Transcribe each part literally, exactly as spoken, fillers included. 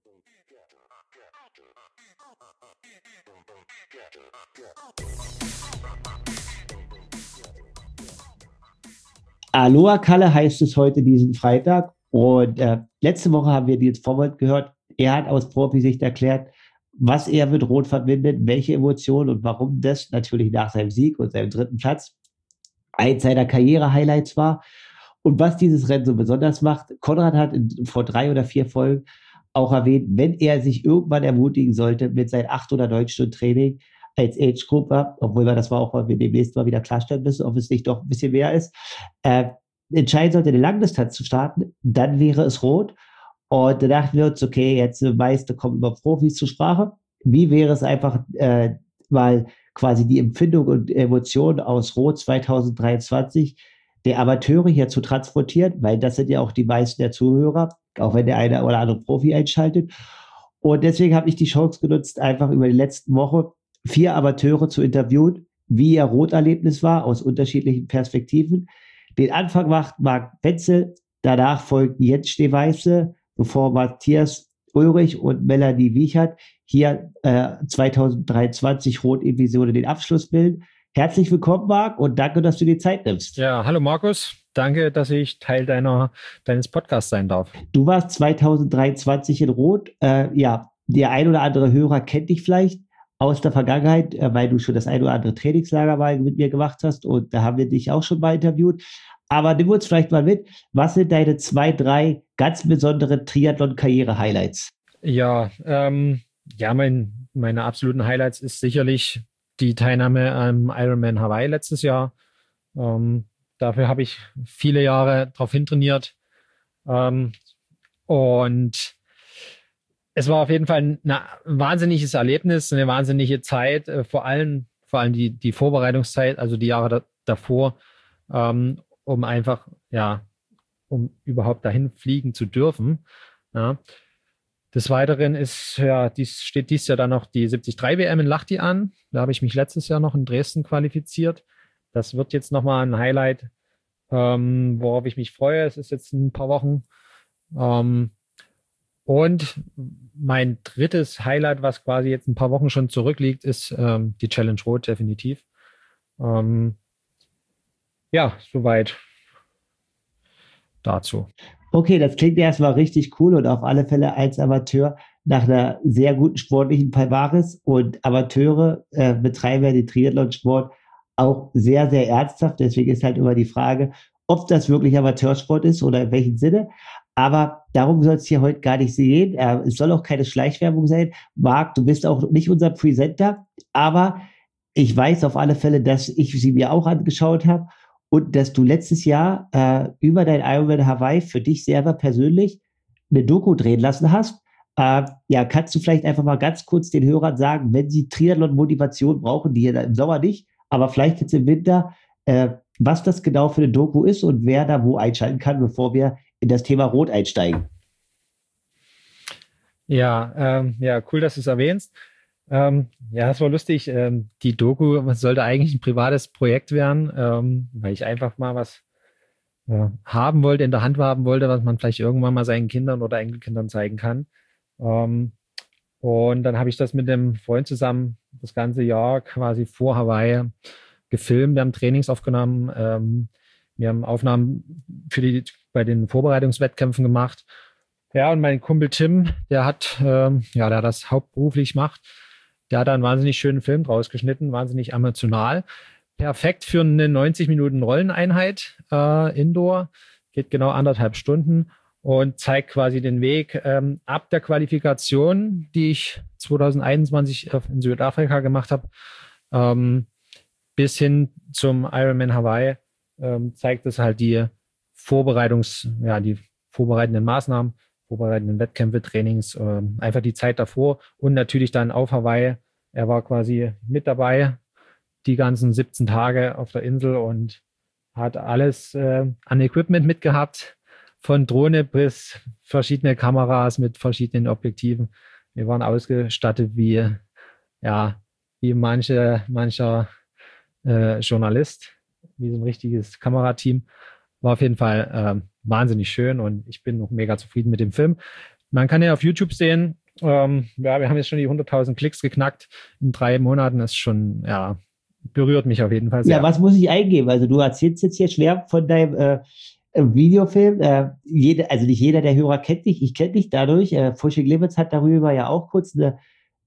Aloha Kalle heißt es heute diesen Freitag. Und äh, letzte Woche haben wir Nils Vorwald gehört. Er hat aus Profisicht erklärt, was er mit Rot verbindet, welche Emotionen und warum das natürlich nach seinem Sieg und seinem dritten Platz eins seiner Karriere-Highlights war. Und was dieses Rennen so besonders macht, Konrad hat in, vor drei oder vier Folgen auch erwähnt, wenn er sich irgendwann ermutigen sollte mit seinem acht oder neun Stunden Training als Age-Gruppe, obwohl wir das war auch, weil wir demnächst mal wieder klarstellen müssen, ob es nicht doch ein bisschen mehr ist, äh, entscheiden sollte, eine Langdistanz zu starten, dann wäre es Rot. Und da dachten wir uns, okay, jetzt die meiste kommen über Profis zur Sprache. Wie wäre es einfach äh, mal quasi die Empfindung und Emotionen aus Rot zwanzig dreiundzwanzig der Amateure hier zu transportieren, weil das sind ja auch die meisten der Zuhörer, auch wenn der eine oder andere Profi einschaltet. Und deswegen habe ich die Chance genutzt, einfach über die letzten Woche vier Amateure zu interviewen, wie ihr Roterlebnis war, aus unterschiedlichen Perspektiven. Den Anfang macht Marc Wenzel, danach folgt Jens Stehweiße, bevor Matthias Ulrich und Melanie Wiechert hier äh, zwanzig dreiundzwanzig Rot-Episode den Abschluss bilden. Herzlich willkommen, Marc, und danke, dass du dir Zeit nimmst. Ja, hallo Markus. Danke, dass ich Teil deiner, deines Podcasts sein darf. Du warst zwanzig dreiundzwanzig in Rot. Äh, ja, der ein oder andere Hörer kennt dich vielleicht aus der Vergangenheit, äh, weil du schon das ein oder andere Trainingslager mal mit mir gemacht hast und da haben wir dich auch schon mal interviewt. Aber nimm uns vielleicht mal mit, was sind deine zwei, drei ganz besondere Triathlon-Karriere-Highlights? Ja, ähm, ja, mein, meine absoluten Highlights ist sicherlich die Teilnahme am Ironman Hawaii letztes Jahr. Ähm, dafür habe ich viele Jahre drauf hintrainiert. Ähm, und es war auf jeden Fall ein, ein wahnsinniges Erlebnis, eine wahnsinnige Zeit, äh, vor allem, vor allem die, die Vorbereitungszeit, also die Jahre da, davor, ähm, um einfach, ja, um überhaupt dahin fliegen zu dürfen. Ja. Des Weiteren ist, ja, dies steht dies Jahr dann noch die siebzig drei W M in Lahti an. Da habe ich mich letztes Jahr noch in Dresden qualifiziert. Das wird jetzt nochmal ein Highlight, ähm, worauf ich mich freue. Es ist jetzt ein paar Wochen. Ähm, und mein drittes Highlight, was quasi jetzt ein paar Wochen schon zurückliegt, ist ähm, die Challenge Rot, definitiv. Ähm, ja, soweit dazu. Okay, das klingt erstmal richtig cool und auf alle Fälle als Amateur nach einer sehr guten sportlichen Palmares, und Amateure äh, betreiben ja den Triathlon-Sport auch sehr, sehr ernsthaft. Deswegen ist halt immer die Frage, ob das wirklich Amateursport ist oder in welchem Sinne. Aber darum soll es hier heute gar nicht gehen. Äh, es soll auch keine Schleichwerbung sein. Marc, du bist auch nicht unser Presenter, aber ich weiß auf alle Fälle, dass ich sie mir auch angeschaut habe und dass du letztes Jahr äh, über dein Ironman Hawaii für dich selber persönlich eine Doku drehen lassen hast. Äh, ja, kannst du vielleicht einfach mal ganz kurz den Hörern sagen, wenn sie Triathlon-Motivation brauchen, die ja im Sommer nicht, aber vielleicht jetzt im Winter, äh, was das genau für eine Doku ist und wer da wo einschalten kann, bevor wir in das Thema Rot einsteigen. Ja, ähm, ja, cool, dass du es erwähnst. Ähm, ja, das war lustig. Ähm, die Doku sollte eigentlich ein privates Projekt werden, ähm, weil ich einfach mal was äh, haben wollte, in der Hand haben wollte, was man vielleicht irgendwann mal seinen Kindern oder Enkelkindern zeigen kann. Ähm, und dann habe ich das mit dem Freund zusammen das ganze Jahr quasi vor Hawaii gefilmt. Wir haben Trainings aufgenommen. Ähm, wir haben Aufnahmen für die, bei den Vorbereitungswettkämpfen gemacht. Ja, und mein Kumpel Tim, der hat, ähm, ja, der das hauptberuflich macht, der hat da einen wahnsinnig schönen Film draus geschnitten, wahnsinnig emotional. Perfekt für eine neunzig Minuten Rolleneinheit äh, Indoor. Geht genau anderthalb Stunden und zeigt quasi den Weg ähm, ab der Qualifikation, die ich zwanzig einundzwanzig in Südafrika gemacht habe, ähm, bis hin zum Ironman Hawaii, ähm, zeigt es halt die Vorbereitungs, ja, die vorbereitenden Maßnahmen, vorbereitenden Wettkämpfe, Trainings, äh, einfach die Zeit davor und natürlich dann auf Hawaii. Er war quasi mit dabei, die ganzen siebzehn Tage auf der Insel und hat alles äh, an Equipment mitgehabt, von Drohne bis verschiedene Kameras mit verschiedenen Objektiven. Wir waren ausgestattet wie, ja, wie manche, mancher äh, Journalist, wie so ein richtiges Kamerateam. War auf jeden Fall äh, wahnsinnig schön und ich bin noch mega zufrieden mit dem Film. man kann ja auf YouTube sehen, ähm, ja, wir haben jetzt schon die hunderttausend Klicks geknackt in drei Monaten. Das ist schon, ja, berührt mich auf jeden Fall sehr. Ja, was muss ich eingeben? Also du erzählst jetzt hier schwer von deinem äh, Videofilm. Äh, jede, also nicht jeder der Hörer kennt dich. Ich kenne dich dadurch. Äh, Fuschig Lewitz hat darüber ja auch kurz eine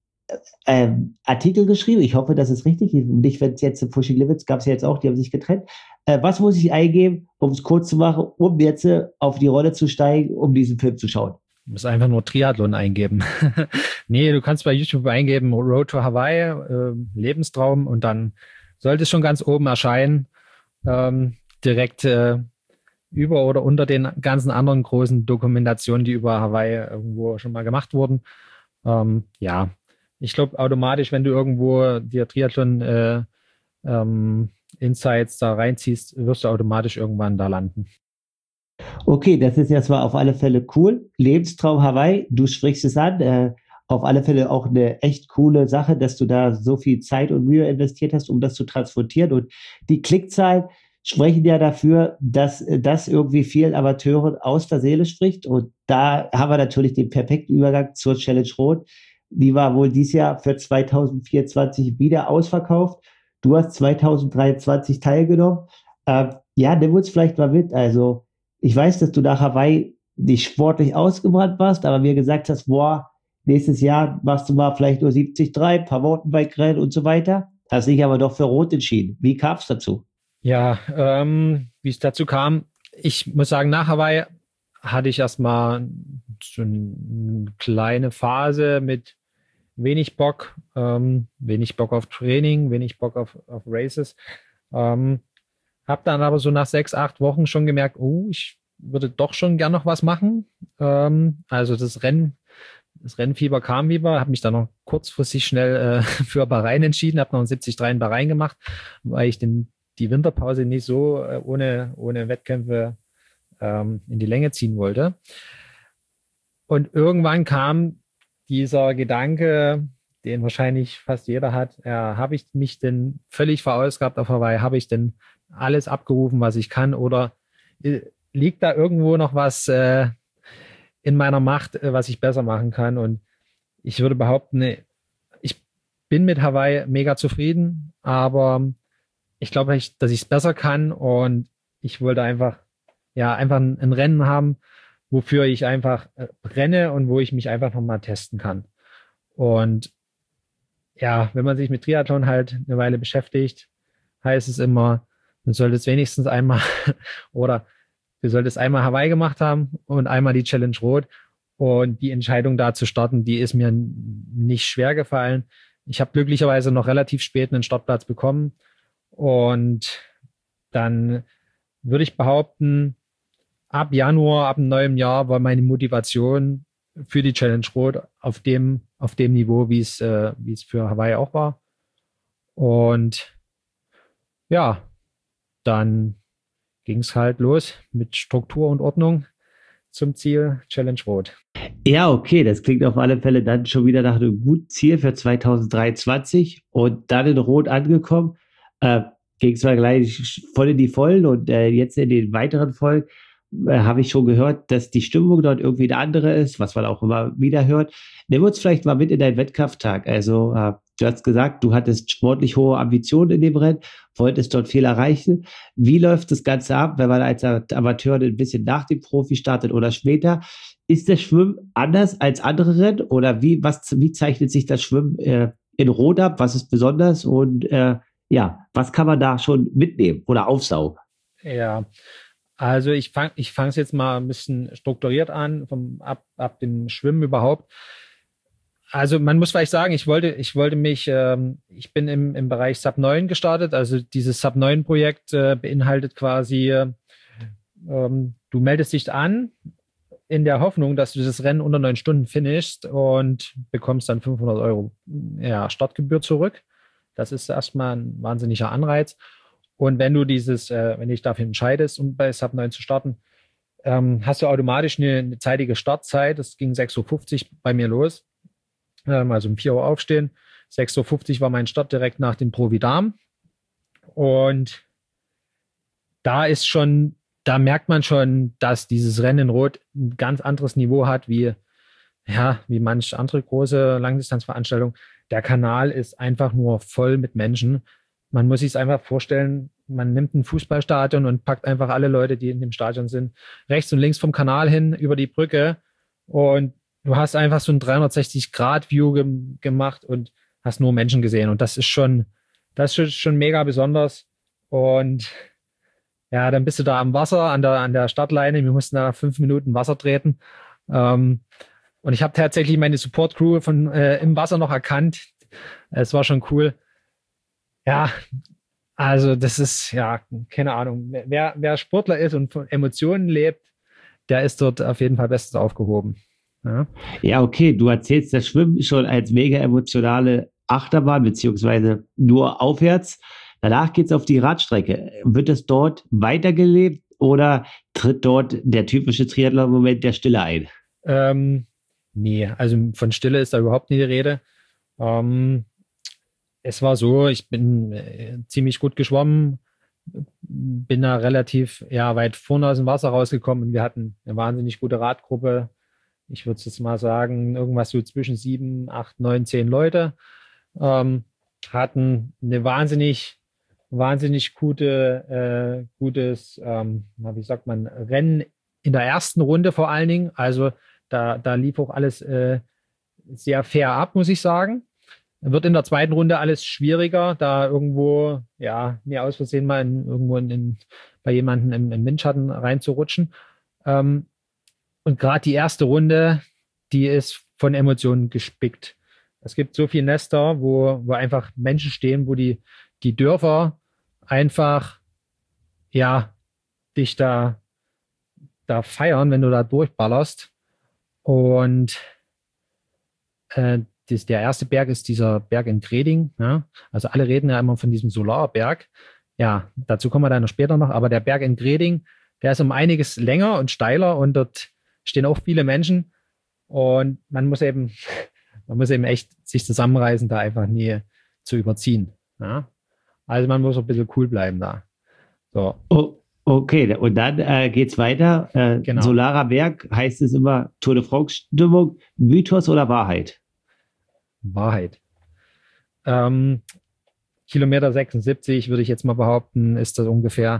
ähm, Artikel geschrieben. Ich hoffe, das ist richtig. Nicht, wenn es jetzt Fuschig Lewitz gab es ja jetzt auch, die haben sich getrennt. Äh, was muss ich eingeben, um es kurz zu machen, um jetzt äh, auf die Rolle zu steigen, um diesen Film zu schauen? Du musst einfach nur Triathlon eingeben. Nee, du kannst bei YouTube eingeben Road to Hawaii, äh, Lebenstraum, und dann sollte es schon ganz oben erscheinen, ähm, direkt äh, über oder unter den ganzen anderen großen Dokumentationen, die über Hawaii irgendwo schon mal gemacht wurden. Ähm, ja, ich glaube automatisch, wenn du irgendwo dir Triathlon äh, ähm, Insights da reinziehst, wirst du automatisch irgendwann da landen. Okay, das ist ja zwar auf alle Fälle cool. Lebenstraum Hawaii, du sprichst es an. Äh, auf alle Fälle auch eine echt coole Sache, dass du da so viel Zeit und Mühe investiert hast, um das zu transportieren. Und die Klickzahlen sprechen ja dafür, dass das irgendwie vielen Amateuren aus der Seele spricht. Und da haben wir natürlich den perfekten Übergang zur Challenge Rot. Die war wohl dieses Jahr für zwanzig vierundzwanzig wieder ausverkauft. Du hast zwanzig dreiundzwanzig teilgenommen. Äh, ja, nimm uns vielleicht mal mit. Also, ich weiß, dass du nach Hawaii nicht sportlich ausgebrannt warst, aber mir gesagt hast, boah, nächstes Jahr machst du mal vielleicht nur siebzig Komma drei, ein paar Mountainbike-Rennen und so weiter. Hast dich aber doch für Rot entschieden. Wie kam es dazu? Ja, ähm, wie es dazu kam, ich muss sagen, nach Hawaii hatte ich erstmal so eine kleine Phase mit wenig Bock, ähm, wenig Bock auf Training, wenig Bock auf, auf Races. Ähm, Hab dann aber so nach sechs, acht Wochen schon gemerkt, oh, ich würde doch schon gern noch was machen. Ähm, also das Rennen, das Rennfieber kam wieder, habe mich dann noch kurzfristig schnell äh, für Bahrain entschieden, habe noch einen siebzig Komma drei in Bahrain gemacht, weil ich den, die Winterpause nicht so äh, ohne, ohne Wettkämpfe ähm, in die Länge ziehen wollte. Und irgendwann kam dieser Gedanke, den wahrscheinlich fast jeder hat, ja, habe ich mich denn völlig verausgabt auf Hawaii? Habe ich denn alles abgerufen, was ich kann? Oder äh, liegt da irgendwo noch was äh, in meiner Macht, äh, was ich besser machen kann? Und ich würde behaupten, nee, ich bin mit Hawaii mega zufrieden, aber ich glaube, ich, dass ich es besser kann, und ich wollte einfach, ja, einfach ein, ein Rennen haben, wofür ich einfach äh, brenne und wo ich mich einfach nochmal testen kann. Und ja, wenn man sich mit Triathlon halt eine Weile beschäftigt, heißt es immer, du solltest wenigstens einmal oder du solltest einmal Hawaii gemacht haben und einmal die Challenge Rot. Und die Entscheidung da zu starten, die ist mir nicht schwer gefallen. Ich habe glücklicherweise noch relativ spät einen Startplatz bekommen. Und dann würde ich behaupten, ab Januar, ab dem neuen Jahr war meine Motivation für die Challenge Rot auf dem, auf dem Niveau, wie es, äh, wie es für Hawaii auch war. Und ja, dann ging es halt los mit Struktur und Ordnung zum Ziel Challenge Rot. Ja, okay, das klingt auf alle Fälle dann schon wieder nach einem guten Ziel für zwanzig dreiundzwanzig und dann in Rot angekommen. Äh, ging zwar gleich voll in die Vollen, und äh, jetzt in den weiteren Folgen äh, habe ich schon gehört, dass die Stimmung dort irgendwie eine andere ist, was man auch immer wieder hört. Nimm uns vielleicht mal mit in deinen Wettkampftag. Also äh, du hast gesagt, du hattest sportlich hohe Ambitionen in dem Rennen, wolltest dort viel erreichen. Wie läuft das Ganze ab, wenn man als Amateur ein bisschen nach dem Profi startet oder später? Ist das Schwimmen anders als andere Rennen, oder wie, was, wie zeichnet sich das Schwimmen äh, in Rot ab? Was ist besonders, und äh, ja, was kann man da schon mitnehmen oder aufsaugen? Ja, also ich fange ich fange es jetzt mal ein bisschen strukturiert an, vom, ab, ab dem Schwimmen überhaupt. Also man muss vielleicht sagen, ich wollte, ich wollte mich, ähm, ich bin im, im Bereich Sub neun gestartet. Also dieses Sub neun Projekt äh, beinhaltet quasi, ähm, du meldest dich an in der Hoffnung, dass du das Rennen unter neun Stunden finishst und bekommst dann fünfhundert Euro ja, Startgebühr zurück. Das ist erstmal ein wahnsinniger Anreiz. Und wenn du dieses, äh, wenn du dich dafür entscheidest, um bei Sub neun zu starten, ähm, hast du automatisch eine, eine zeitige Startzeit. Das ging sechs Uhr fünfzig bei mir los. Ähm, also um vier Uhr aufstehen. sechs Uhr fünfzig war mein Start direkt nach dem Providam. Und da ist schon, da merkt man schon, dass dieses Rennen in Rot ein ganz anderes Niveau hat, wie ja, wie manch andere große Langdistanzveranstaltung, der Kanal ist einfach nur voll mit Menschen. Man muss sich es einfach vorstellen, man nimmt ein Fußballstadion und packt einfach alle Leute, die in dem Stadion sind, rechts und links vom Kanal hin über die Brücke und du hast einfach so ein dreihundertsechzig-Grad-View gem gemacht und hast nur Menschen gesehen und das ist schon, das ist schon, schon mega besonders und ja, dann bist du da am Wasser, an der, an der Startleine, wir mussten da fünf Minuten Wasser treten ähm, und ich habe tatsächlich meine Support-Crew von äh, im Wasser noch erkannt. Es war schon cool. Ja, also das ist, ja, keine Ahnung. Wer, wer Sportler ist und von Emotionen lebt, der ist dort auf jeden Fall bestens aufgehoben. Ja, Ja, okay, du erzählst das Schwimmen schon als mega emotionale Achterbahn, beziehungsweise nur aufwärts. Danach geht's auf die Radstrecke. Wird es dort weitergelebt oder tritt dort der typische Triathlon-Moment der Stille ein? ähm, nee, also von Stille ist da überhaupt nie die Rede. Ähm, es war so, ich bin äh, ziemlich gut geschwommen, bin da relativ ja, weit vorne aus dem Wasser rausgekommen und wir hatten eine wahnsinnig gute Radgruppe. Ich würde jetzt mal sagen, irgendwas so zwischen sieben, acht, neun, zehn Leute. Ähm, hatten eine wahnsinnig, wahnsinnig gute, äh, gutes, ähm, na, wie sagt man, Rennen in der ersten Runde vor allen Dingen. Also da, da lief auch alles äh, sehr fair ab, muss ich sagen. Wird in der zweiten Runde alles schwieriger, da irgendwo, ja, mir aus Versehen mal in, irgendwo in, in, bei jemandem im, im Windschatten reinzurutschen. Ähm, und gerade die erste Runde, die ist von Emotionen gespickt. Es gibt so viele Nester, wo, wo einfach Menschen stehen, wo die, die Dörfer einfach, ja, dich da, da feiern, wenn du da durchballerst. Und äh, das, der erste Berg ist dieser Berg in Greding. Ja? Also alle reden ja immer von diesem Solarberg. Ja, dazu kommen wir dann noch später noch. Aber der Berg in Greding, der ist um einiges länger und steiler und dort stehen auch viele Menschen. Und man muss eben, man muss eben echt sich zusammenreißen, da einfach nie zu überziehen. Ja? Also man muss ein bisschen cool bleiben da. So. Oh, okay, und dann äh, geht's weiter. Äh, Genau. Solarer Berg heißt es immer Tour de France-Stimmung, Mythos oder Wahrheit? Wahrheit. Ähm, Kilometer sechsundsiebzig würde ich jetzt mal behaupten, ist das ungefähr.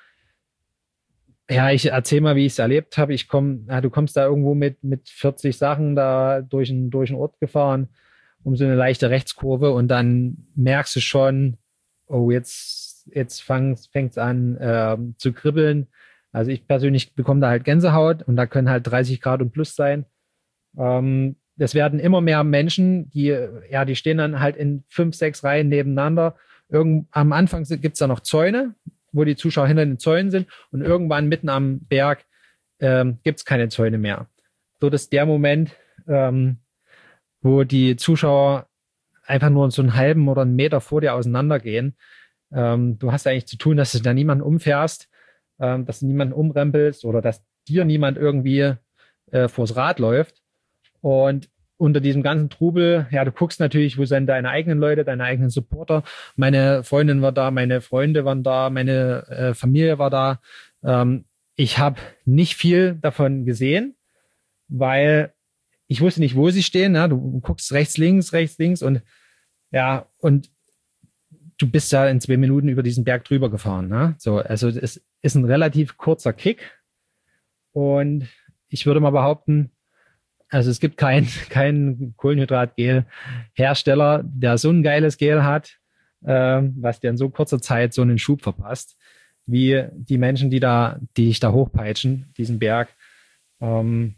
Ja, ich erzähle mal, wie ich es erlebt habe. Ich komme, ja, du kommst da irgendwo mit, mit vierzig Sachen da durch einen, durch einen Ort gefahren, um so eine leichte Rechtskurve und dann merkst du schon, oh, jetzt, jetzt fängt es an äh, zu kribbeln. Also ich persönlich bekomme da halt Gänsehaut und da können halt dreißig Grad und plus sein. Ähm, Es werden immer mehr Menschen, die, ja, die stehen dann halt in fünf, sechs Reihen nebeneinander. Irgend, am Anfang gibt es da noch Zäune, wo die Zuschauer hinter den Zäunen sind und irgendwann mitten am Berg ähm, gibt es keine Zäune mehr. So, das ist der Moment, ähm, wo die Zuschauer einfach nur so einen halben oder einen Meter vor dir auseinandergehen. Ähm, du hast eigentlich zu tun, dass du da niemanden umfährst, ähm, dass du niemanden umrempelst oder dass dir niemand irgendwie äh, vors Rad läuft. Und unter diesem ganzen Trubel, ja, du guckst natürlich, wo sind deine eigenen Leute, deine eigenen Supporter. Meine Freundin war da, meine Freunde waren da, meine äh, Familie war da. Ähm, ich habe nicht viel davon gesehen, weil ich wusste nicht, wo sie stehen. Ne? Du guckst rechts, links, rechts, links und ja, und du bist da in zwei Minuten über diesen Berg drüber gefahren. Ne? So, also es ist ein relativ kurzer Kick und ich würde mal behaupten, also es gibt keinen kein Kohlenhydratgel-Hersteller, der so ein geiles Gel hat, äh, was dir in so kurzer Zeit so einen Schub verpasst, wie die Menschen, die da, die dich da hochpeitschen, diesen Berg. Ähm,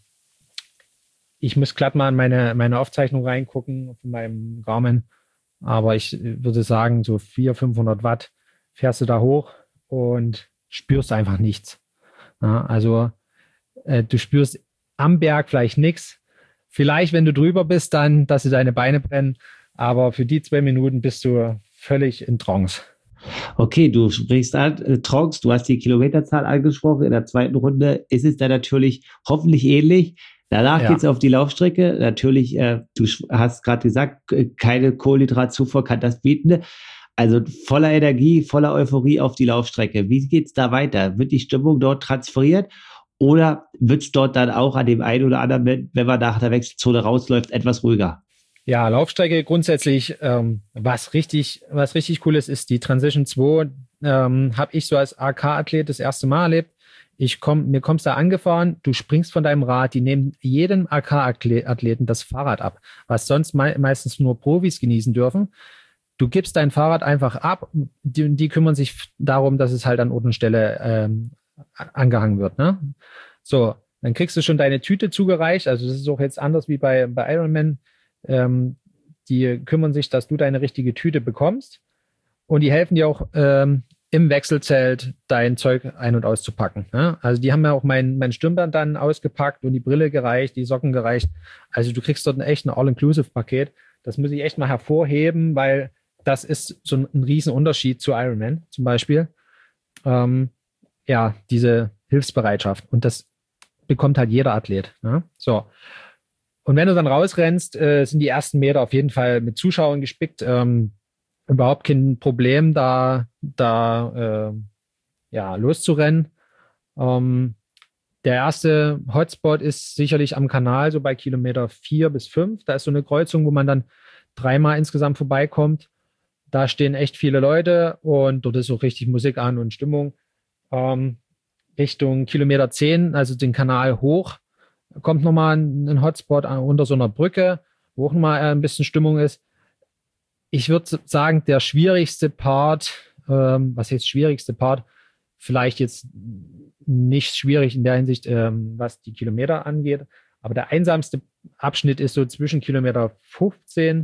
ich muss glatt mal in meine, meine Aufzeichnung reingucken von meinem Garmin, aber ich würde sagen, so vierhundert, fünfhundert Watt fährst du da hoch und spürst einfach nichts. Ja, also äh, du spürst am Berg vielleicht nichts. Vielleicht, wenn du drüber bist, dann, dass dir deine Beine brennen. Aber für die zwei Minuten bist du völlig in Trance. Okay, du sprichst an, äh, Trance, du hast die Kilometerzahl angesprochen. In der zweiten Runde ist es dann natürlich hoffentlich ähnlich. Danach Ja. geht es auf die Laufstrecke. Natürlich, äh, du hast gerade gesagt, keine Kohlenhydratzufuhr kann das bieten. Also voller Energie, voller Euphorie auf die Laufstrecke. Wie geht's da weiter? Wird die Stimmung dort transferiert? Oder wird es dort dann auch an dem einen oder anderen, wenn man nach der Wechselzone rausläuft, etwas ruhiger? Ja, Laufstrecke grundsätzlich, ähm, was richtig, was richtig cool ist, ist die Transition zwei, ähm, habe ich so als A K-Athlet das erste Mal erlebt. Ich komm, mir kommst da angefahren, du springst von deinem Rad, die nehmen jedem A K-Athleten das Fahrrad ab, was sonst me meistens nur Profis genießen dürfen. Du gibst dein Fahrrad einfach ab, die, die kümmern sich darum, dass es halt an Ort und Stelle ähm, angehangen wird. Ne? So, dann kriegst du schon deine Tüte zugereicht. Also das ist auch jetzt anders wie bei, bei Ironman. Ähm, die kümmern sich, dass du deine richtige Tüte bekommst und die helfen dir auch ähm, im Wechselzelt dein Zeug ein- und auszupacken. Ne? Also die haben ja auch mein, mein Stirnband dann ausgepackt und die Brille gereicht, die Socken gereicht. Also du kriegst dort ein echt ein All-Inclusive-Paket. Das muss ich echt mal hervorheben, weil das ist so ein, ein Riesenunterschied zu Ironman zum Beispiel. Ähm, ja, diese Hilfsbereitschaft. Und das bekommt halt jeder Athlet. Ne? So. Und wenn du dann rausrennst, äh, sind die ersten Meter auf jeden Fall mit Zuschauern gespickt. Ähm, überhaupt kein Problem, da, da äh, ja, loszurennen. Ähm, der erste Hotspot ist sicherlich am Kanal, so bei Kilometer vier bis fünf. Da ist so eine Kreuzung, wo man dann dreimal insgesamt vorbeikommt. Da stehen echt viele Leute und dort ist auch richtig Musik an und Stimmung. Ähm, Richtung Kilometer zehn, also den Kanal hoch, kommt nochmal ein, ein Hotspot unter so einer Brücke, wo auch nochmal ein bisschen Stimmung ist. Ich würde sagen, der schwierigste Part, ähm, was jetzt schwierigste Part, vielleicht jetzt nicht schwierig in der Hinsicht, ähm, was die Kilometer angeht, aber der einsamste Abschnitt ist so zwischen Kilometer fünfzehn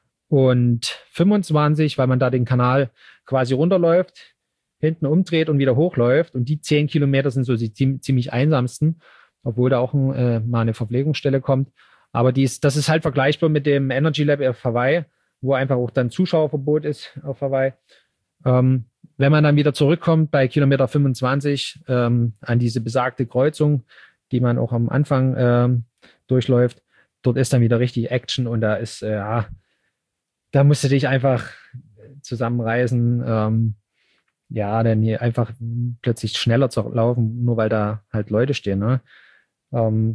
und fünfundzwanzig, weil man da den Kanal quasi runterläuft, hinten umdreht und wieder hochläuft. Und die zehn Kilometer sind so die ziemlich einsamsten, obwohl da auch ein, äh, mal eine Verpflegungsstelle kommt. Aber dies, das ist halt vergleichbar mit dem Energy Lab auf Hawaii, wo einfach auch dann Zuschauerverbot ist auf Hawaii. Ähm, wenn man dann wieder zurückkommt bei Kilometer fünfundzwanzig ähm, an diese besagte Kreuzung, die man auch am Anfang ähm, durchläuft, dort ist dann wieder richtig Action und da ist, äh, ja, da musst du dich einfach zusammenreißen, ähm, ja, denn hier einfach plötzlich schneller zu laufen, nur weil da halt Leute stehen. Ne? Ähm,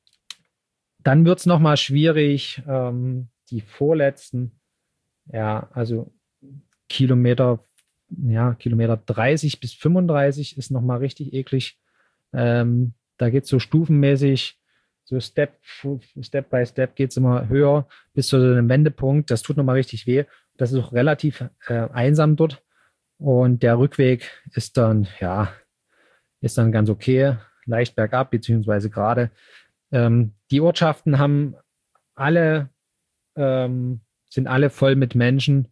dann wird es nochmal schwierig, ähm, die vorletzten, ja, also Kilometer, ja, Kilometer dreißig bis fünfunddreißig ist nochmal richtig eklig. Ähm, da geht es so stufenmäßig, so Step, Step by Step geht es immer höher bis zu einem Wendepunkt. Das tut nochmal richtig weh. Das ist auch relativ äh, einsam dort. Und der Rückweg ist dann, ja, ist dann ganz okay, leicht bergab, beziehungsweise gerade. Ähm, die Ortschaften haben alle, ähm, sind alle voll mit Menschen.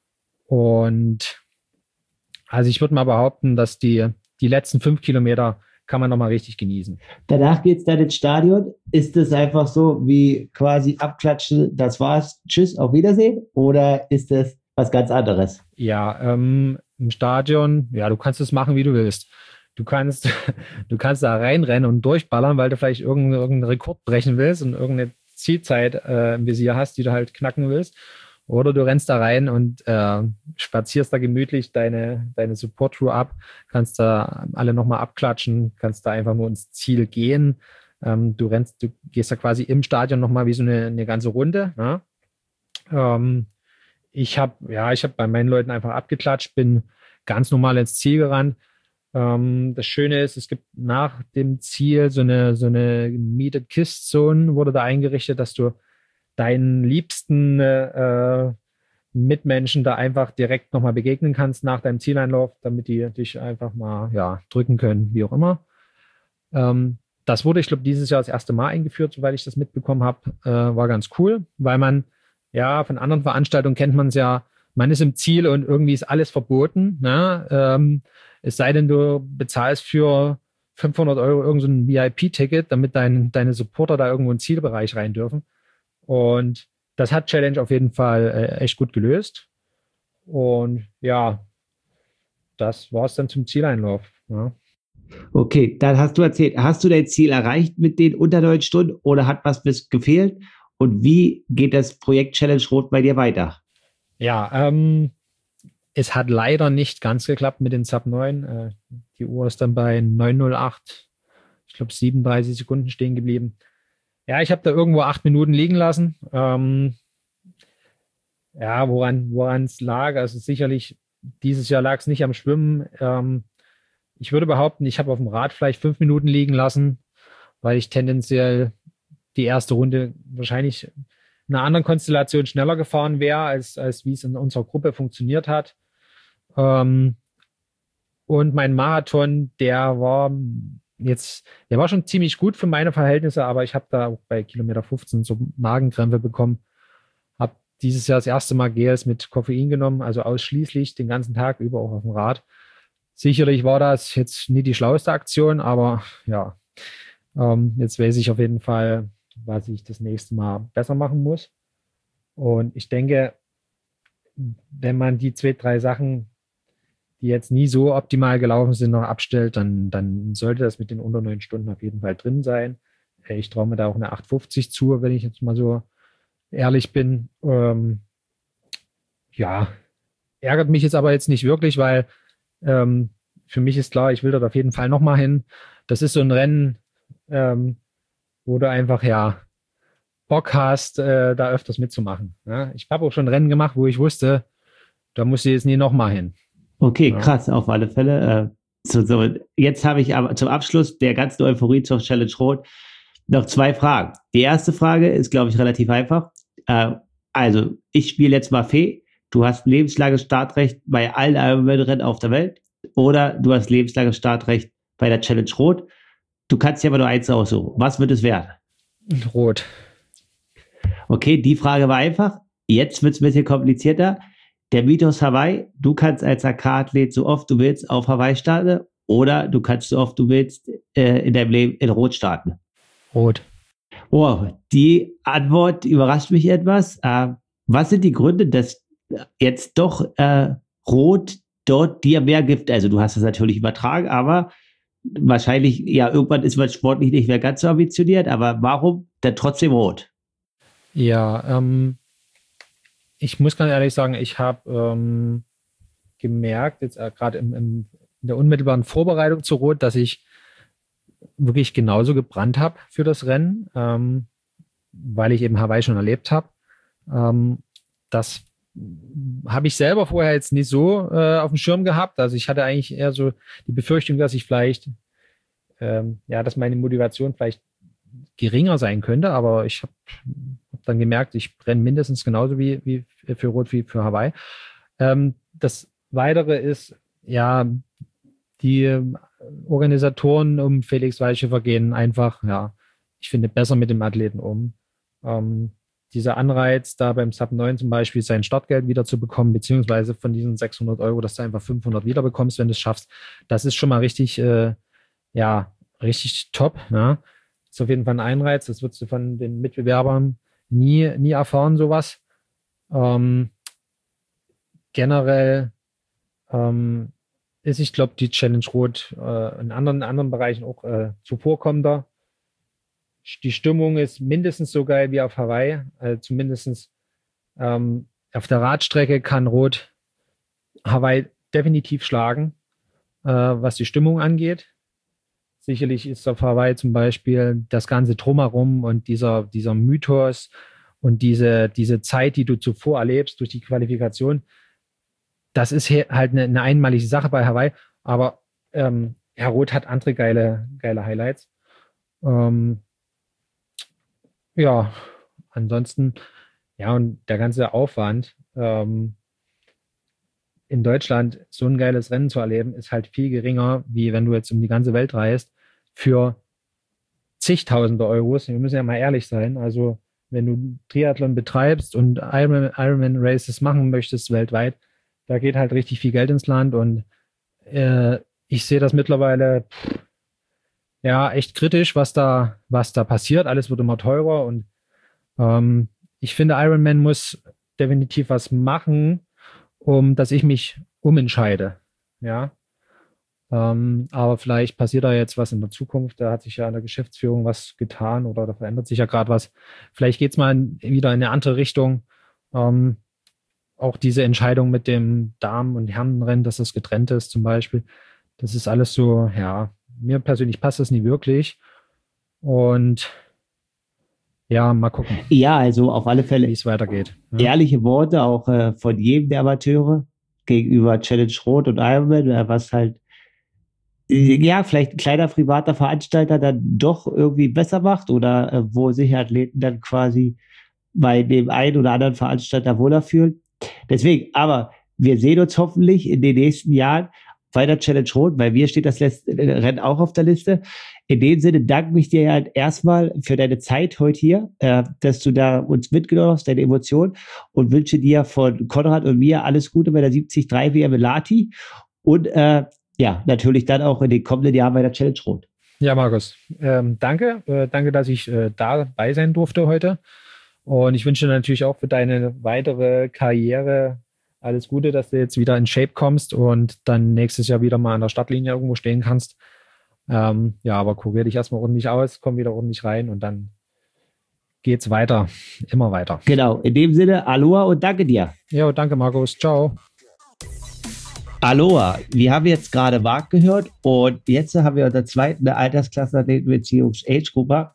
Und also ich würde mal behaupten, dass die, die letzten fünf Kilometer kann man nochmal richtig genießen. Danach geht es dann ins Stadion. Ist es einfach so wie quasi abklatschen, das war's, tschüss, auf Wiedersehen? Oder ist es was ganz anderes? Ja, ähm, im Stadion, ja, du kannst es machen, wie du willst. Du kannst, du kannst da reinrennen und durchballern, weil du vielleicht irgendeinen, irgendeinen Rekord brechen willst und irgendeine Zielzeit äh, im Visier hast, die du halt knacken willst. Oder du rennst da rein und äh, spazierst da gemütlich deine, deine Support-Crew ab, kannst da alle nochmal abklatschen, kannst da einfach nur ins Ziel gehen. Ähm, du rennst, du gehst da quasi im Stadion nochmal wie so eine, eine ganze Runde. Ne? Ähm, ich habe, ja, ich habe bei meinen Leuten einfach abgeklatscht, bin ganz normal ins Ziel gerannt. Ähm, das Schöne ist, es gibt nach dem Ziel so eine, so eine Meet Kiss Zone wurde da eingerichtet, dass du deinen liebsten äh, Mitmenschen da einfach direkt nochmal begegnen kannst nach deinem Zieleinlauf, damit die dich einfach mal ja, drücken können, wie auch immer. Ähm, das wurde, ich glaube, dieses Jahr das erste Mal eingeführt, soweit ich das mitbekommen habe. Äh, war ganz cool, weil man, ja, von anderen Veranstaltungen kennt man es ja, man ist im Ziel und irgendwie ist alles verboten. Ne? Ähm, es sei denn, du bezahlst für fünfhundert Euro irgendein so V I P-Ticket, damit dein, deine Supporter da irgendwo in den Zielbereich rein dürfen. Und das hat Challenge auf jeden Fall äh, echt gut gelöst. Und ja, das war es dann zum Zieleinlauf. Ja. Okay, dann hast du erzählt, hast du dein Ziel erreicht mit den unter neun Stunden oder hat was bis gefehlt? Und wie geht das Projekt Challenge Rot bei dir weiter? Ja, ähm, es hat leider nicht ganz geklappt mit den Sub neun. Äh, die Uhr ist dann bei neun null acht, ich glaube, siebenunddreißig Sekunden stehen geblieben. Ja, ich habe da irgendwo acht Minuten liegen lassen. Ähm, ja, woran woran es lag, also sicherlich, dieses Jahr lag es nicht am Schwimmen. Ähm, ich würde behaupten, ich habe auf dem Rad vielleicht fünf Minuten liegen lassen, weil ich tendenziell die erste Runde wahrscheinlich in einer anderen Konstellation schneller gefahren wäre, als, als wie es in unserer Gruppe funktioniert hat. Ähm, und mein Marathon, der war jetzt, der war schon ziemlich gut für meine Verhältnisse, aber ich habe da auch bei Kilometer fünfzehn so Magenkrämpfe bekommen. Habe dieses Jahr das erste Mal Gels mit Koffein genommen, also ausschließlich den ganzen Tag über auch auf dem Rad. Sicherlich war das jetzt nie die schlauste Aktion, aber ja, ähm, jetzt weiß ich auf jeden Fall, was ich das nächste Mal besser machen muss. Und ich denke, wenn man die zwei, drei Sachen, die jetzt nie so optimal gelaufen sind, noch abstellt, dann, dann sollte das mit den unter neun Stunden auf jeden Fall drin sein. Ich traue mir da auch eine acht fünfzig zu, wenn ich jetzt mal so ehrlich bin. Ähm, ja, ärgert mich jetzt aber jetzt nicht wirklich, weil ähm, für mich ist klar, ich will dort auf jeden Fall nochmal hin. Das ist so ein Rennen, ähm, wo du einfach, ja, Bock hast, äh, da öfters mitzumachen. Ja? Ich habe auch schon Rennen gemacht, wo ich wusste, da muss ich jetzt nie nochmal hin. Okay, Ja. krass, auf alle Fälle. Äh, so, so. Jetzt habe ich aber zum Abschluss der ganzen Euphorie zur Challenge Rot noch zwei Fragen. Die erste Frage ist, glaube ich, relativ einfach. Äh, also, ich spiele jetzt mal Fee. Du hast lebenslanges Startrecht bei allen Ironman-Rennen auf der Welt oder du hast lebenslanges Startrecht bei der Challenge Rot. Du kannst dir aber nur eins aussuchen. Was wird es werden? Rot. Okay, die Frage war einfach. Jetzt wird es ein bisschen komplizierter. Der Mythos Hawaii, du kannst als A K-Athlet so oft du willst auf Hawaii starten oder du kannst so oft du willst äh, in deinem Leben in Rot starten. Rot. Oh, die Antwort überrascht mich etwas. Äh, was sind die Gründe, dass jetzt doch äh, Rot dort dir mehr gibt? Also du hast es natürlich übertragen, aber wahrscheinlich, ja, irgendwann ist man sportlich nicht mehr ganz so ambitioniert, aber warum dann trotzdem Rot? Ja, ähm, ich muss ganz ehrlich sagen, ich habe ähm, gemerkt, jetzt äh, gerade im, im, in der unmittelbaren Vorbereitung zu Rot, dass ich wirklich genauso gebrannt habe für das Rennen, ähm, weil ich eben Hawaii schon erlebt habe. Ähm, das habe ich selber vorher jetzt nicht so äh, auf dem Schirm gehabt. Also ich hatte eigentlich eher so die Befürchtung, dass ich vielleicht, ähm, ja, dass meine Motivation vielleicht geringer sein könnte, aber ich habe hab dann gemerkt, ich brenne mindestens genauso wie, wie für Rot wie für Hawaii. Ähm, das Weitere ist, ja, die Organisatoren um Felix Weilschiffer gehen einfach, ja, ich finde, besser mit dem Athleten um. Ähm, dieser Anreiz, da beim Sub neun zum Beispiel sein Startgeld wieder zu bekommen, beziehungsweise von diesen sechshundert Euro, dass du einfach fünfhundert wieder bekommst, wenn du es schaffst, das ist schon mal richtig, äh, ja, richtig top. Ne? Das ist auf jeden Fall ein Einreiz. Das würdest du von den Mitbewerbern nie, nie erfahren, sowas. Ähm, generell ähm, ist, ich glaube, die Challenge Rot äh, in anderen, anderen Bereichen auch äh, zuvorkommender. Die Stimmung ist mindestens so geil wie auf Hawaii. Also zumindest ähm, auf der Radstrecke kann Rot Hawaii definitiv schlagen, äh, was die Stimmung angeht. Sicherlich ist auf Hawaii zum Beispiel das ganze Drumherum und dieser, dieser Mythos und diese, diese Zeit, die du zuvor erlebst durch die Qualifikation, das ist halt eine, eine einmalige Sache bei Hawaii. Aber ähm, Herr Roth hat andere geile, geile Highlights. Ähm, ja, ansonsten, ja, und der ganze Aufwand, ähm, in Deutschland so ein geiles Rennen zu erleben, ist halt viel geringer, wie wenn du jetzt um die ganze Welt reist, für zigtausende Euros. Wir müssen ja mal ehrlich sein. Also, wenn du Triathlon betreibst und Ironman, Ironman Races machen möchtest weltweit, da geht halt richtig viel Geld ins Land und äh, ich sehe das mittlerweile pff, ja echt kritisch, was da, was da passiert. Alles wird immer teurer und ähm, ich finde, Ironman muss definitiv was machen, um dass ich mich umentscheide. Ja. Ähm, aber vielleicht passiert da jetzt was in der Zukunft. Da hat sich ja in der Geschäftsführung was getan oder da verändert sich ja gerade was. Vielleicht geht es mal in, wieder in eine andere Richtung. Ähm, auch diese Entscheidung mit dem Damen- und Herrenrennen, dass das getrennt ist zum Beispiel. Das ist alles so, ja, mir persönlich passt das nie wirklich. Und ja, mal gucken. Ja, also auf alle Fälle, wie es weitergeht. Ja. Ehrliche Worte auch äh, von jedem der Amateure gegenüber Challenge Rot und Ironman, äh, was halt, äh, ja, vielleicht ein kleiner privater Veranstalter dann doch irgendwie besser macht oder äh, wo sich Athleten dann quasi bei dem einen oder anderen Veranstalter wohler fühlen. Deswegen, aber wir sehen uns hoffentlich in den nächsten Jahren bei der Challenge Rot. Bei mir steht das letzte Rennen auch auf der Liste. In dem Sinne danke ich dir halt erstmal für deine Zeit heute hier, äh, dass du da uns mitgenommen hast, deine Emotionen, und wünsche dir von Konrad und mir alles Gute bei der siebzig drei W M in Lahti und äh, ja, natürlich dann auch in den kommenden Jahren bei der Challenge Rot. Ja, Markus, ähm, danke. Äh, danke, dass ich äh, dabei sein durfte heute. Und ich wünsche dir natürlich auch für deine weitere Karriere alles Gute, dass du jetzt wieder in Shape kommst und dann nächstes Jahr wieder mal an der Startlinie irgendwo stehen kannst. Ähm, ja, aber kurier dich erstmal ordentlich aus, komm wieder ordentlich rein und dann geht's weiter. Immer weiter. Genau, in dem Sinne, Aloha und danke dir. Ja, danke Markus. Ciao. Aloha, wir haben jetzt gerade Marc gehört und jetzt haben wir unseren zweiten Altersklassenathleten beziehungsweise Age-Gruppe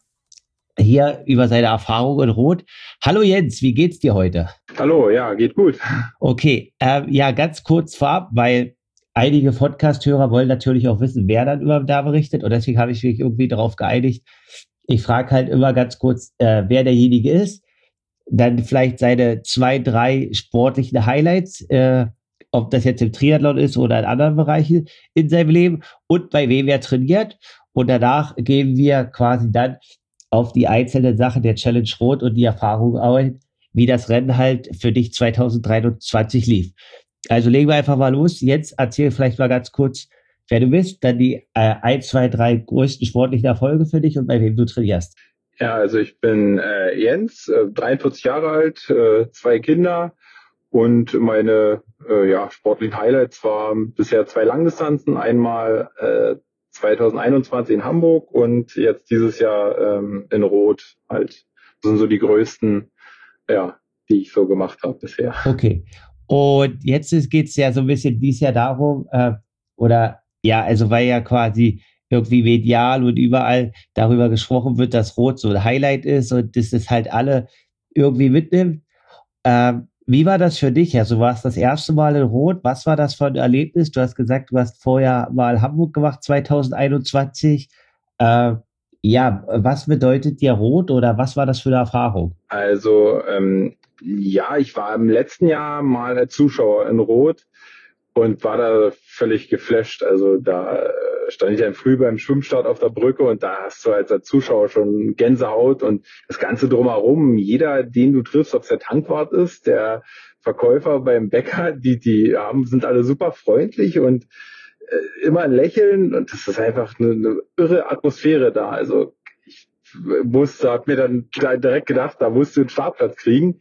hier über seine Erfahrung in Rot. Hallo Jens, wie geht's dir heute? Hallo, ja, geht gut. Okay, äh, ja, ganz kurz vorab, weil einige Podcast-Hörer wollen natürlich auch wissen, wer dann über da berichtet und deswegen habe ich mich irgendwie darauf geeinigt. Ich frage halt immer ganz kurz, äh, wer derjenige ist, dann vielleicht seine zwei, drei sportlichen Highlights, äh, ob das jetzt im Triathlon ist oder in anderen Bereichen in seinem Leben und bei wem er trainiert. Und danach gehen wir quasi dann auf die einzelnen Sachen der Challenge Rot und die Erfahrung ein, wie das Rennen halt für dich zwanzig dreiundzwanzig lief. Also legen wir einfach mal los. Jetzt erzähl vielleicht mal ganz kurz, wer du bist, dann die äh, eins, zwei, drei größten sportlichen Erfolge für dich und bei wem du trainierst. Ja, also ich bin äh, Jens, äh, dreiundvierzig Jahre alt, äh, zwei Kinder und meine äh, ja, sportlichen Highlights waren bisher zwei Langdistanzen, einmal äh, zwanzig einundzwanzig in Hamburg und jetzt dieses Jahr ähm, in Rot halt. Das sind so die größten, ja, die ich so gemacht habe bisher. Okay. Und jetzt geht es ja so ein bisschen dies Jahr darum, äh, oder ja, also weil ja quasi irgendwie medial und überall darüber gesprochen wird, dass Rot so ein Highlight ist und dass es halt alle irgendwie mitnimmt. Ähm, wie war das für dich? Also war es das erste Mal in Rot? Was war das für ein Erlebnis? Du hast gesagt, du hast vorher mal Hamburg gemacht, zwanzig einundzwanzig. Äh, ja, was bedeutet dir Rot oder was war das für eine Erfahrung? Also ähm, ja, ich war im letzten Jahr mal als Zuschauer in Rot und war da völlig geflasht. Also da stand ich dann früh beim Schwimmstart auf der Brücke und da hast du als Zuschauer schon Gänsehaut und das Ganze drumherum. Jeder, den du triffst, ob es der Tankwart ist, der Verkäufer beim Bäcker, die, die haben, sind alle super freundlich und äh, immer ein Lächeln und das ist einfach eine, eine irre Atmosphäre da. Also ich musste, hab mir dann direkt gedacht, da musst du einen Startplatz kriegen.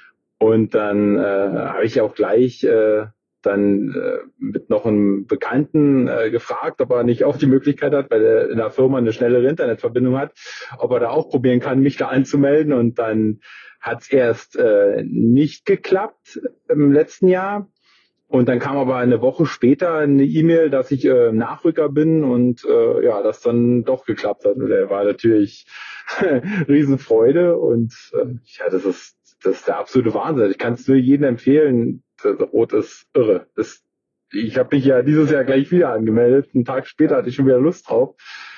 Und dann äh, habe ich auch gleich äh, dann äh, mit noch einem Bekannten äh, gefragt, ob er nicht auch die Möglichkeit hat, weil er in der Firma eine schnellere Internetverbindung hat, ob er da auch probieren kann, mich da anzumelden. Und dann hat es erst äh, nicht geklappt im letzten Jahr. Und dann kam aber eine Woche später eine E-Mail, dass ich äh, Nachrücker bin und äh, ja, das dann doch geklappt hat. Und der war natürlich Riesenfreude und äh, ja, das ist das ist der absolute Wahnsinn. Ich kann es nur jedem empfehlen. Das Rot ist irre. Das, ich habe mich ja dieses Jahr gleich wieder angemeldet. Einen Tag später hatte ich schon wieder Lust drauf.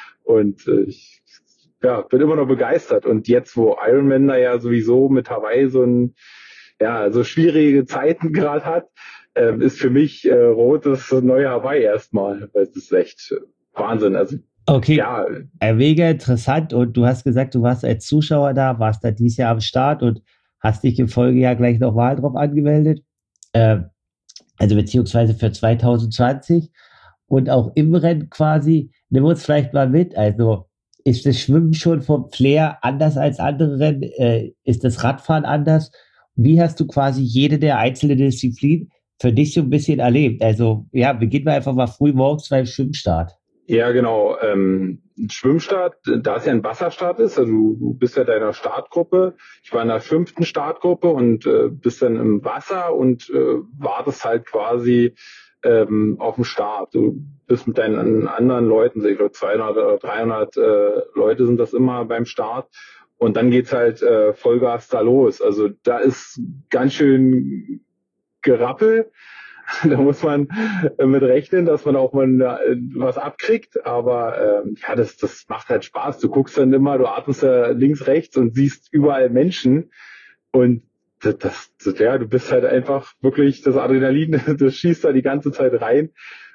Und äh, ich ja, bin immer noch begeistert. Und jetzt, wo Ironman da ja sowieso mit Hawaii so ein, ja, so schwierige Zeiten gerade hat, äh, ist für mich äh, Rot das neue Hawaii erstmal. Weil es ist echt Wahnsinn. Also Okay, ja, äh, mega interessant. Und du hast gesagt, du warst als Zuschauer da, warst da dieses Jahr am Start und hast dich im Folgejahr gleich nochmal drauf angemeldet. Äh, also beziehungsweise für zwanzig zwanzig. Und auch im Rennen quasi, nimm uns vielleicht mal mit. Also ist das Schwimmen schon vom Flair anders als andere Rennen? Äh, ist das Radfahren anders? Wie hast du quasi jede der einzelnen Disziplinen für dich so ein bisschen erlebt? Also ja, beginnen wir einfach mal früh morgens beim Schwimmstart. Ja, genau. Ähm, Schwimmstart, da es ja ein Wasserstart ist, also du bist ja deiner Startgruppe. Ich war in der fünften Startgruppe und äh, bist dann im Wasser und äh, wartest halt quasi ähm, auf dem Start. Du bist mit deinen anderen Leuten, ich glaube zweihundert oder dreihundert äh, Leute sind das immer beim Start. Und dann geht's halt äh, Vollgas da los. Also da ist ganz schön Gerappel. Da muss man äh, mit rechnen, dass man auch mal äh, was abkriegt. Aber äh, ja, das, das macht halt Spaß. Du guckst dann immer, du atmest ja links, rechts und siehst überall Menschen. Und das, das, das ja, du bist halt einfach wirklich das Adrenalin, das schießt da die ganze Zeit rein.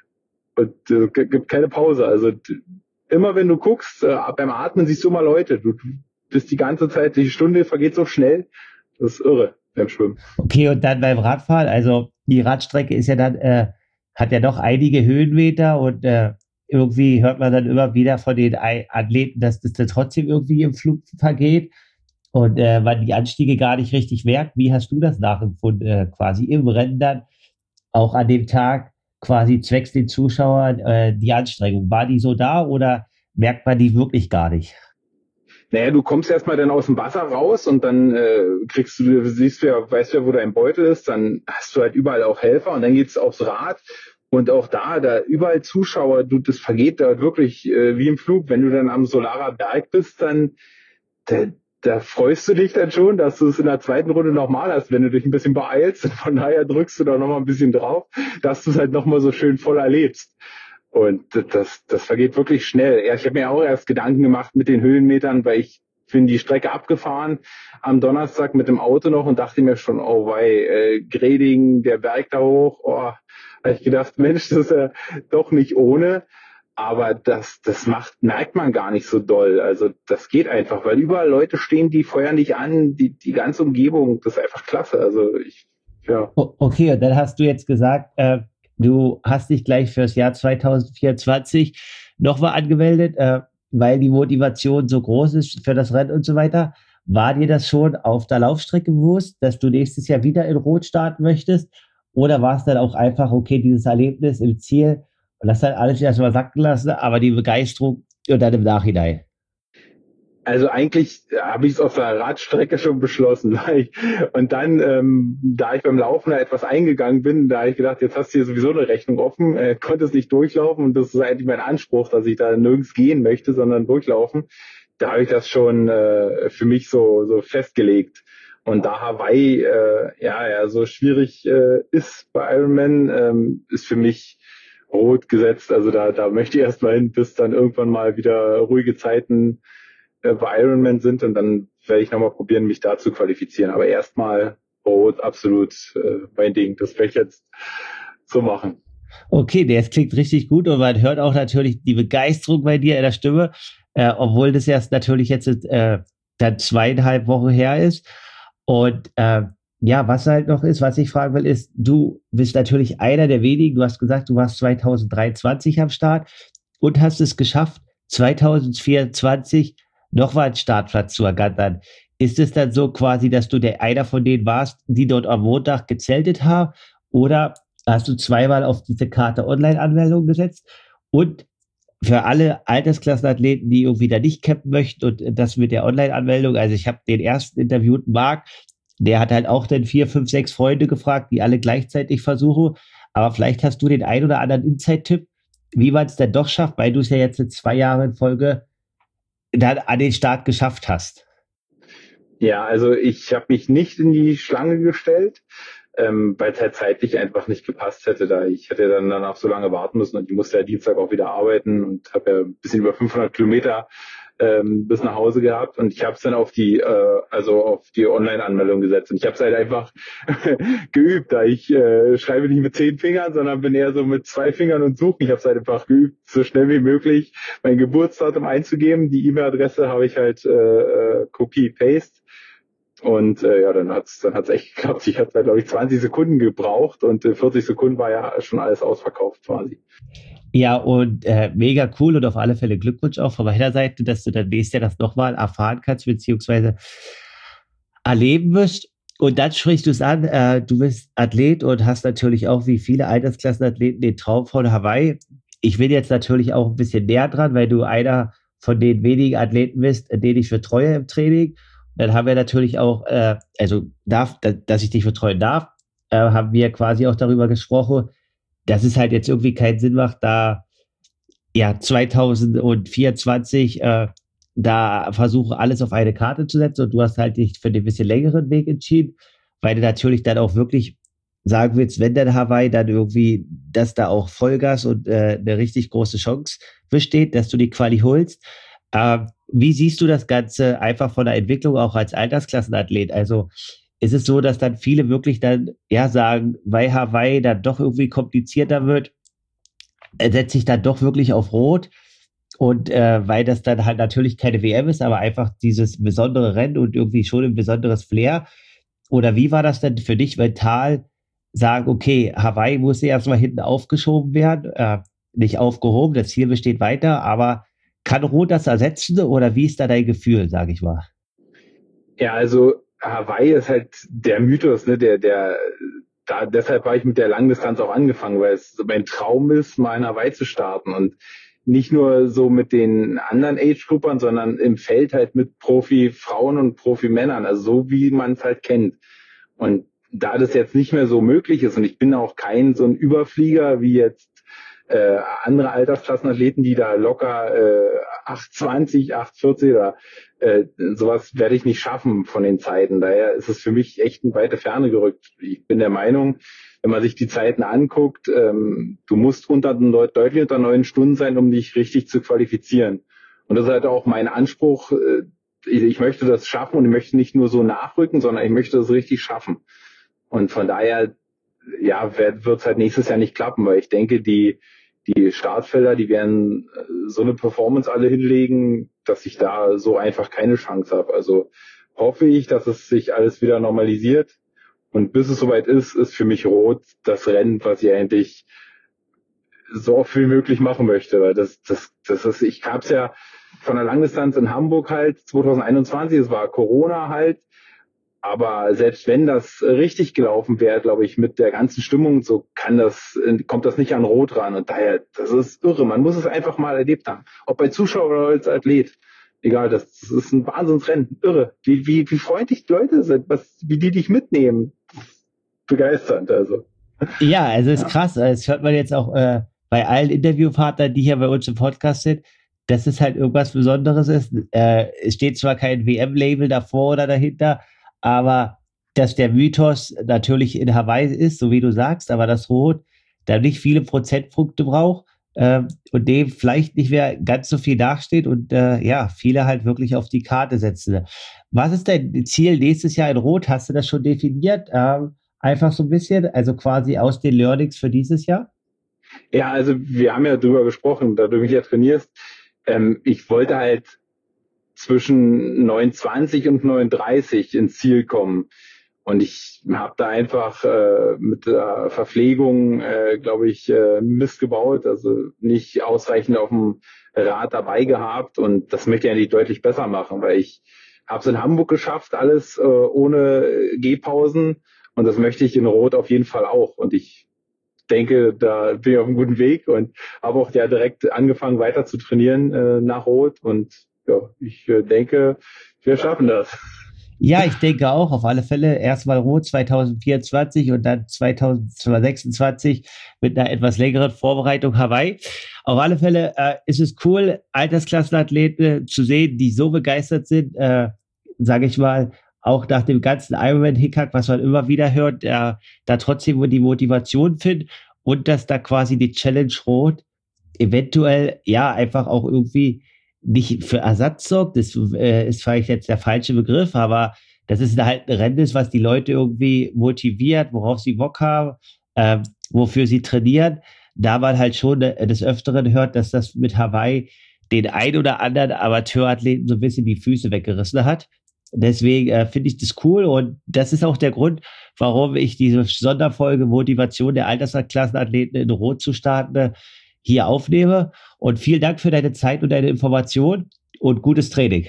Und es äh, gibt keine Pause. Also immer wenn du guckst, äh, beim Atmen siehst du immer Leute. Du, du bist die ganze Zeit, die Stunde vergeht so schnell. Das ist irre beim Schwimmen. Okay, und dann beim Radfahren, also die Radstrecke ist ja dann, äh, hat ja doch einige Höhenmeter und äh, irgendwie hört man dann immer wieder von den Athleten, dass das dann trotzdem irgendwie im Flug vergeht und äh, man die Anstiege gar nicht richtig merkt. Wie hast du das nachempfunden, äh, quasi im Rennen dann, auch an dem Tag, quasi zwecks den Zuschauern, äh, die Anstrengung? War die so da oder merkt man die wirklich gar nicht? Naja, du kommst erstmal dann aus dem Wasser raus und dann äh, kriegst du, siehst du ja, weißt du ja, wo dein Beutel ist, dann hast du halt überall auch Helfer und dann geht's aufs Rad und auch da, da überall Zuschauer, du, das vergeht da wirklich äh, wie im Flug. Wenn du dann am Solarer Berg bist, dann da, da freust du dich dann schon, dass du es in der zweiten Runde nochmal hast, wenn du dich ein bisschen beeilst. Und von daher drückst du da nochmal ein bisschen drauf, dass du es halt nochmal so schön voll erlebst. Und das, das vergeht wirklich schnell. Ja, ich habe mir auch erst Gedanken gemacht mit den Höhenmetern, weil ich bin die Strecke abgefahren am Donnerstag mit dem Auto noch und dachte mir schon, oh wei, äh, Greding, der Berg da hoch, oh, habe ich gedacht, Mensch, das ist ja doch nicht ohne. Aber das, das macht, merkt man gar nicht so doll. Also das geht einfach, weil überall Leute stehen, die feuern dich an, die, die ganze Umgebung, das ist einfach klasse. Also ich, ja. Okay, und dann hast du jetzt gesagt, äh, du hast dich gleich fürs Jahr zwanzig vierundzwanzig nochmal angemeldet, äh, weil die Motivation so groß ist für das Rennen und so weiter. War dir das schon auf der Laufstrecke bewusst, dass du nächstes Jahr wieder in Rot starten möchtest? Oder war es dann auch einfach, okay, dieses Erlebnis im Ziel und das dann alles erstmal sacken lassen, aber die Begeisterung und dann im Nachhinein? Also eigentlich habe ich es auf der Radstrecke schon beschlossen. Weil ich, und dann, ähm, da ich beim Laufen da etwas eingegangen bin, da habe ich gedacht, jetzt hast du hier sowieso eine Rechnung offen, äh, konnte es nicht durchlaufen und das ist eigentlich mein Anspruch, dass ich da nirgends gehen möchte, sondern durchlaufen. Da habe ich das schon äh, für mich so so festgelegt. Und da Hawaii äh, ja ja so schwierig äh, ist bei Ironman, ähm, ist für mich rot gesetzt. Also da da möchte ich erst mal hin, bis dann irgendwann mal wieder ruhige Zeiten bei Ironman sind und dann werde ich nochmal probieren, mich da zu qualifizieren. Aber erstmal Rot, absolut äh, mein Ding. Das werde ich jetzt so machen. Okay, das klingt richtig gut und man hört auch natürlich die Begeisterung bei dir in der Stimme, äh, obwohl das erst natürlich jetzt äh, dann zweieinhalb Wochen her ist. Und äh, ja, was halt noch ist, was ich fragen will, ist, du bist natürlich einer der wenigen, du hast gesagt, du warst zwanzig dreiundzwanzig am Start und hast es geschafft, zwanzig vierundzwanzig nochmal einen Startplatz zu ergattern. Ist es dann so quasi, dass du der einer von denen warst, die dort am Montag gezeltet haben? Oder hast du zweimal auf diese Karte Online-Anmeldung gesetzt? Und für alle Altersklassenathleten, die irgendwie da nicht campen möchten und das mit der Online-Anmeldung, also ich habe den ersten interviewten Marc, der hat halt auch dann vier, fünf, sechs Freunde gefragt, die alle gleichzeitig versuchen. Aber vielleicht hast du den ein oder anderen Insight-Tipp, wie man es dann doch schafft, weil du es ja jetzt in zwei Jahre in Folge dann an den Start geschafft hast. Ja, also ich habe mich nicht in die Schlange gestellt, ähm, weil es halt zeitlich einfach nicht gepasst hätte. Da ich hätte dann danach so lange warten müssen und ich musste ja Dienstag auch wieder arbeiten und habe ja ein bisschen über fünfhundert Kilometer ähm, bis nach Hause gehabt und ich habe es dann auf die äh, also auf die Online-Anmeldung gesetzt und ich habe es halt einfach geübt, da ich äh, schreibe nicht mit zehn Fingern, sondern bin eher so mit zwei Fingern und suchen. Ich habe es halt einfach geübt, so schnell wie möglich mein Geburtsdatum einzugeben. Die E-Mail-Adresse habe ich halt äh, Copy-Paste und äh, ja, dann hat's dann hat's echt geklappt. Ich hatte, glaube ich, zwanzig Sekunden gebraucht und in vierzig Sekunden war ja schon alles ausverkauft quasi. Ja, und äh, mega cool und auf alle Fälle Glückwunsch auch von meiner Seite, dass du dann nächstes Jahr das nochmal erfahren kannst, beziehungsweise erleben wirst. Und dann sprichst du es an, äh, du bist Athlet und hast natürlich auch wie viele Altersklassenathleten den Traum von Hawaii. Ich bin jetzt natürlich auch ein bisschen näher dran, weil du einer von den wenigen Athleten bist, den ich betreue im Training. Dann haben wir natürlich auch, äh, also darf, dass ich dich betreuen darf, äh, haben wir quasi auch darüber gesprochen, dass es halt jetzt irgendwie keinen Sinn macht, da ja zwanzig vierundzwanzig äh, da versuchen, alles auf eine Karte zu setzen und du hast halt dich für den bisschen längeren Weg entschieden, weil du natürlich dann auch wirklich sagen willst, wenn dann Hawaii, dann irgendwie, dass da auch Vollgas und äh, eine richtig große Chance besteht, dass du die Quali holst. Ähm, wie siehst du das Ganze einfach von der Entwicklung auch als Altersklassenathlet? Also ist es so, dass dann viele wirklich dann ja sagen, weil Hawaii dann doch irgendwie komplizierter wird, setze ich dann doch wirklich auf Rot und äh, weil das dann halt natürlich keine W M ist, aber einfach dieses besondere Rennen und irgendwie schon ein besonderes Flair. Oder wie war das denn für dich mental, sagen, okay, Hawaii muss erstmal hinten aufgeschoben werden, äh, nicht aufgehoben, das Ziel besteht weiter, aber kann Rot das ersetzen oder wie ist da dein Gefühl, sage ich mal? Ja, also Hawaii ist halt der Mythos, ne, der, der, da, deshalb habe ich mit der Langdistanz auch angefangen, weil es mein Traum ist, mal in Hawaii zu starten und nicht nur so mit den anderen Age-Gruppern, sondern im Feld halt mit Profi-Frauen und Profi-Männern, also so wie man es halt kennt. Und da das jetzt nicht mehr so möglich ist und ich bin auch kein so ein Überflieger wie jetzt äh, andere Altersklassenathleten, die da locker äh, acht zwanzig, acht vierzig oder äh, sowas werde ich nicht schaffen von den Zeiten. Daher ist es für mich echt in weite Ferne gerückt. Ich bin der Meinung, wenn man sich die Zeiten anguckt, ähm, du musst unter deutlich unter neun Stunden sein, um dich richtig zu qualifizieren. Und das ist halt auch mein Anspruch. Äh, ich, ich möchte das schaffen und ich möchte nicht nur so nachrücken, sondern ich möchte das richtig schaffen. Und von daher, ja, wird es halt nächstes Jahr nicht klappen, weil ich denke, die die Startfelder, die werden so eine Performance alle hinlegen, dass ich da so einfach keine Chance habe. Also hoffe ich, dass es sich alles wieder normalisiert. Und bis es soweit ist, ist für mich Rot das Rennen, was ich eigentlich so oft wie möglich machen möchte. Weil das, das, das ist, ich habe es ja von der Langdistanz in Hamburg halt zwanzig einundzwanzig, es war Corona halt. Aber selbst wenn das richtig gelaufen wäre, glaube ich, mit der ganzen Stimmung, so kann das, kommt das nicht an Rot ran. Und daher, das ist irre. Man muss es einfach mal erlebt haben. Ob bei Zuschauer oder als Athlet. Egal, das, das ist ein Wahnsinnsrennen. Irre. Wie, wie, wie freundlich die Leute sind, was, wie die dich mitnehmen. Begeisternd, also. Ja, also ist krass. Das hört man jetzt auch äh, bei allen Interviewpartnern, die hier bei uns im Podcast sind, dass es halt irgendwas Besonderes ist. Äh, es steht zwar kein W M-Label davor oder dahinter, aber dass der Mythos natürlich in Hawaii ist, so wie du sagst, aber das Rot da nicht viele Prozentpunkte braucht äh, und dem vielleicht nicht mehr ganz so viel nachsteht und äh, ja, viele halt wirklich auf die Karte setzen. Was ist dein Ziel nächstes Jahr in Rot? Hast du das schon definiert? Ähm, einfach so ein bisschen, also quasi aus den Learnings für dieses Jahr? Ja, also wir haben ja drüber gesprochen, da du mich ja trainierst. Ähm, ich wollte halt zwischen neun zwanzig und neun dreißig ins Ziel kommen. Und ich habe da einfach äh, mit der Verpflegung, äh, glaube ich, äh, Mist gebaut, also nicht ausreichend auf dem Rad dabei gehabt. Und das möchte ich eigentlich deutlich besser machen, weil ich habe es in Hamburg geschafft, alles äh, ohne Gehpausen. Und das möchte ich in Rot auf jeden Fall auch. Und ich denke, da bin ich auf einem guten Weg und habe auch ja direkt angefangen, weiter zu trainieren äh, nach Rot. Und ja, ich äh, denke, wir schaffen das. Ja, ich denke auch, auf alle Fälle. Erstmal Rot zwanzig vierundzwanzig und dann zwanzig sechsundzwanzig mit einer etwas längeren Vorbereitung Hawaii. Auf alle Fälle äh, ist es cool, Altersklassenathleten zu sehen, die so begeistert sind, äh, sage ich mal, auch nach dem ganzen Ironman-Hickhack, was man immer wieder hört, äh, da trotzdem die Motivation findet und dass da quasi die Challenge Rot eventuell ja einfach auch irgendwie nicht für Ersatz sorgt, das äh, ist vielleicht jetzt der falsche Begriff, aber das ist halt ein Rennen, was die Leute irgendwie motiviert, worauf sie Bock haben, äh, wofür sie trainieren. Da man halt schon äh, des Öfteren hört, dass das mit Hawaii den ein oder anderen Amateurathleten so ein bisschen die Füße weggerissen hat. Deswegen äh, finde ich das cool und das ist auch der Grund, warum ich diese Sonderfolge Motivation der Altersklassenathleten in Rot zu starten äh, hier aufnehme. Und vielen Dank für deine Zeit und deine Information und gutes Training.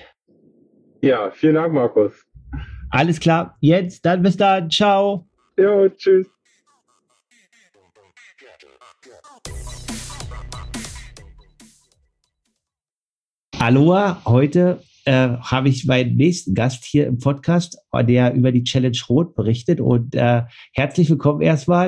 Ja, vielen Dank, Markus. Alles klar. Jens, dann bis dann. Ciao. Jo, tschüss. Aloha, heute äh, habe ich meinen nächsten Gast hier im Podcast, der über die Challenge Rot berichtet. Und äh, herzlich willkommen erstmal.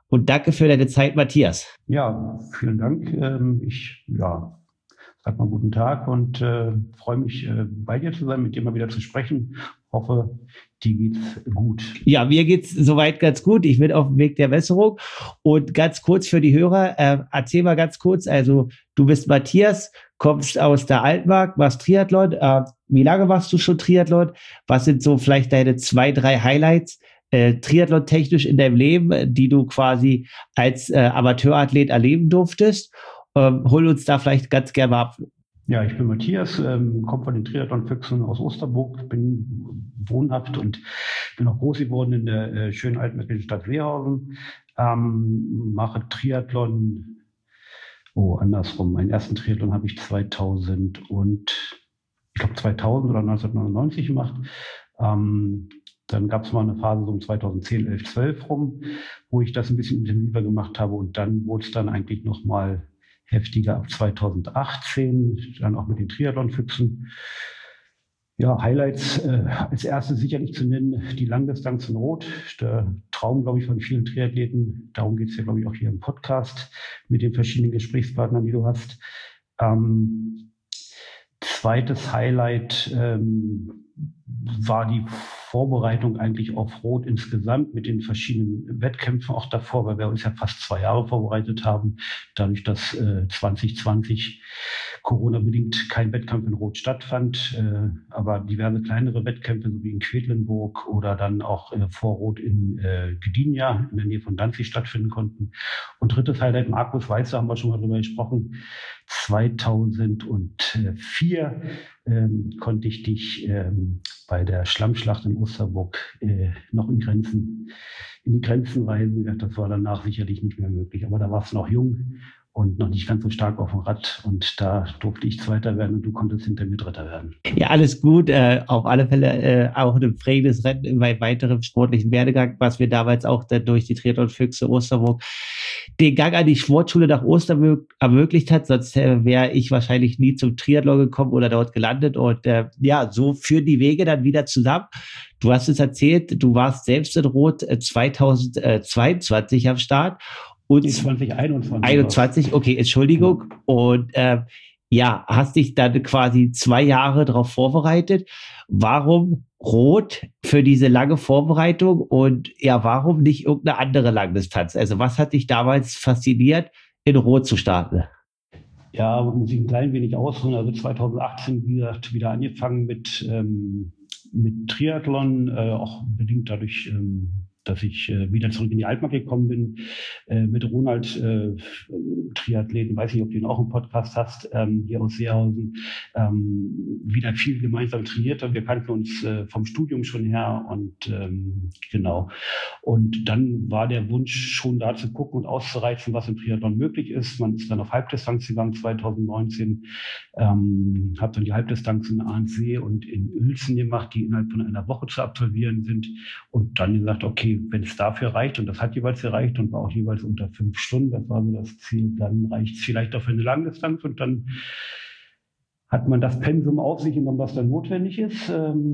Und danke für deine Zeit, Matthias. Ja, vielen Dank. Ähm, ich, ja, sag mal guten Tag und äh, freue mich, äh, bei dir zu sein, mit dir mal wieder zu sprechen. Hoffe, dir geht's gut. Ja, mir geht's soweit ganz gut. Ich bin auf dem Weg der Besserung. Und ganz kurz für die Hörer, äh, erzähl mal ganz kurz, also du bist Matthias, kommst aus der Altmark, machst Triathlon. Äh, wie lange machst du schon Triathlon? Was sind so vielleicht deine zwei, drei Highlights äh, Triathlon-technisch in deinem Leben, die du quasi als äh, Amateurathlet erleben durftest? Ähm, hol uns da vielleicht ganz gerne mal ab. Ja, ich bin Matthias, ähm, komme von den Triathlon-Füchsen aus Osterburg, bin wohnhaft und bin auch groß geworden in der äh, schönen altmärkischen Stadt Seehausen, ähm, mache Triathlon, oh, andersrum, meinen ersten Triathlon habe ich zweitausend und, ich glaube zweitausend oder neunzehnhundertneunundneunzig gemacht. Ähm, dann gab es mal eine Phase so um zweitausendzehn, elf, zwölf rum, wo ich das ein bisschen intensiver gemacht habe und dann wurde es dann eigentlich nochmal heftiger ab zweitausendachtzehn, dann auch mit den Triathlon-Füchsen. Ja, Highlights äh, als erstes sicherlich zu nennen, die Langdistanz in Rot. Der Traum, glaube ich, von vielen Triathleten. Darum geht es ja, glaube ich, auch hier im Podcast mit den verschiedenen Gesprächspartnern, die du hast. Ähm, zweites Highlight ähm, war die Vorbereitung eigentlich auf Rot insgesamt mit den verschiedenen Wettkämpfen auch davor, weil wir uns ja fast zwei Jahre vorbereitet haben, dadurch, dass äh, zwanzig zwanzig Corona-bedingt kein Wettkampf in Rot stattfand, äh, aber diverse kleinere Wettkämpfe, so wie in Quedlinburg oder dann auch äh, vor Rot in äh, Gdynia in der Nähe von Danzig stattfinden konnten. Und drittes Highlight, Markus Weißer, haben wir schon mal drüber gesprochen, zweitausendvier ähm, konnte ich dich ähm, bei der Schlammschlacht in Osterburg äh, noch in Grenzen, in die Grenzen weisen. Ja, das war danach sicherlich nicht mehr möglich. Aber da warst du noch jung und noch nicht ganz so stark auf dem Rad. Und da durfte ich Zweiter werden und du konntest hinter mir Dritter werden. Ja, alles gut. Äh, auf alle Fälle äh, auch ein prägendes Rennen in meinem weiteren sportlichen Werdegang, was wir damals auch dann durch die Triathlon-Füchse Osterburg den Gang an die Sportschule nach Osterburg ermöglicht hat. Sonst äh, wäre ich wahrscheinlich nie zum Triathlon gekommen oder dort gelandet. Und äh, ja, so führen die Wege dann wieder zusammen. Du hast es erzählt, du warst selbst in Rot äh, zweitausendzweiundzwanzig am Start. Und zwanzig einundzwanzig. einundzwanzig, okay, Entschuldigung. Und äh, ja, hast dich dann quasi zwei Jahre darauf vorbereitet. Warum Rot für diese lange Vorbereitung und ja, warum nicht irgendeine andere Langdistanz? Also was hat dich damals fasziniert, in Rot zu starten? Ja, muss ich ein klein wenig ausholen. Also zweitausendachtzehn, wie gesagt, wieder angefangen mit, ähm, mit Triathlon, äh, auch bedingt dadurch, ähm, dass ich äh, wieder zurück in die Altmark gekommen bin, äh, mit Ronald, äh, Triathleten, weiß nicht, ob du ihn auch im Podcast hast, ähm, hier aus Seehausen, ähm, wieder viel gemeinsam trainiert haben. Wir kannten uns äh, vom Studium schon her und ähm, genau. Und dann war der Wunsch schon da zu gucken und auszureizen, was im Triathlon möglich ist. Man ist dann auf Halbdistanz gegangen zweitausendneunzehn, ähm, habe dann die Halbdistanz in Ahrensee und in Uelzen gemacht, die innerhalb von einer Woche zu absolvieren sind und dann gesagt, okay, wenn es dafür reicht, und das hat jeweils gereicht und war auch jeweils unter fünf Stunden, das war so das Ziel, dann reicht es vielleicht auch für eine Langdistanz und dann hat man das Pensum auf sich genommen, was dann notwendig ist.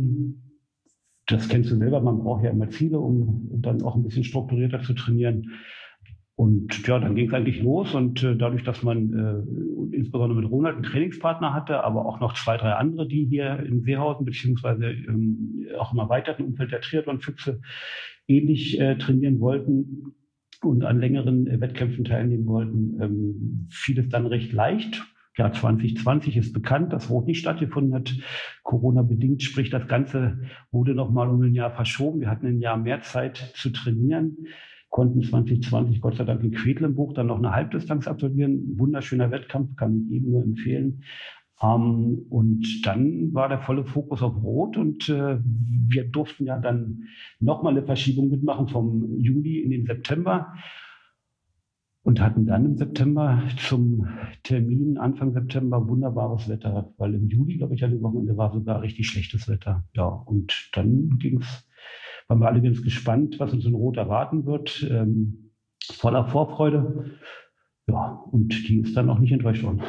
Das kennst du selber, man braucht ja immer Ziele, um dann auch ein bisschen strukturierter zu trainieren. Und ja, dann ging es eigentlich los und äh, dadurch, dass man äh, insbesondere mit Ronald einen Trainingspartner hatte, aber auch noch zwei, drei andere, die hier in Seehausen beziehungsweise ähm, auch im erweiterten Umfeld der Triathlon-Füchse ähnlich äh, trainieren wollten und an längeren äh, Wettkämpfen teilnehmen wollten, ähm, fiel es dann recht leicht. Ja, zwanzig zwanzig ist bekannt, dass Rot nicht stattgefunden hat, Corona-bedingt, sprich das Ganze wurde nochmal um ein Jahr verschoben. Wir hatten ein Jahr mehr Zeit zu trainieren, konnten zwanzig zwanzig Gott sei Dank in Quedlinburg dann noch eine Halbdistanz absolvieren. Wunderschöner Wettkampf, kann ich jedem nur empfehlen. Ähm, und dann war der volle Fokus auf Rot und äh, wir durften ja dann nochmal eine Verschiebung mitmachen vom Juli in den September und hatten dann im September zum Termin Anfang September wunderbares Wetter, weil im Juli, glaube ich, an dem Wochenende war sogar richtig schlechtes Wetter. Ja, und dann ging's, waren wir alle ganz gespannt, was uns in Rot erwarten wird, ähm, voller Vorfreude. Ja, und die ist dann auch nicht enttäuscht worden.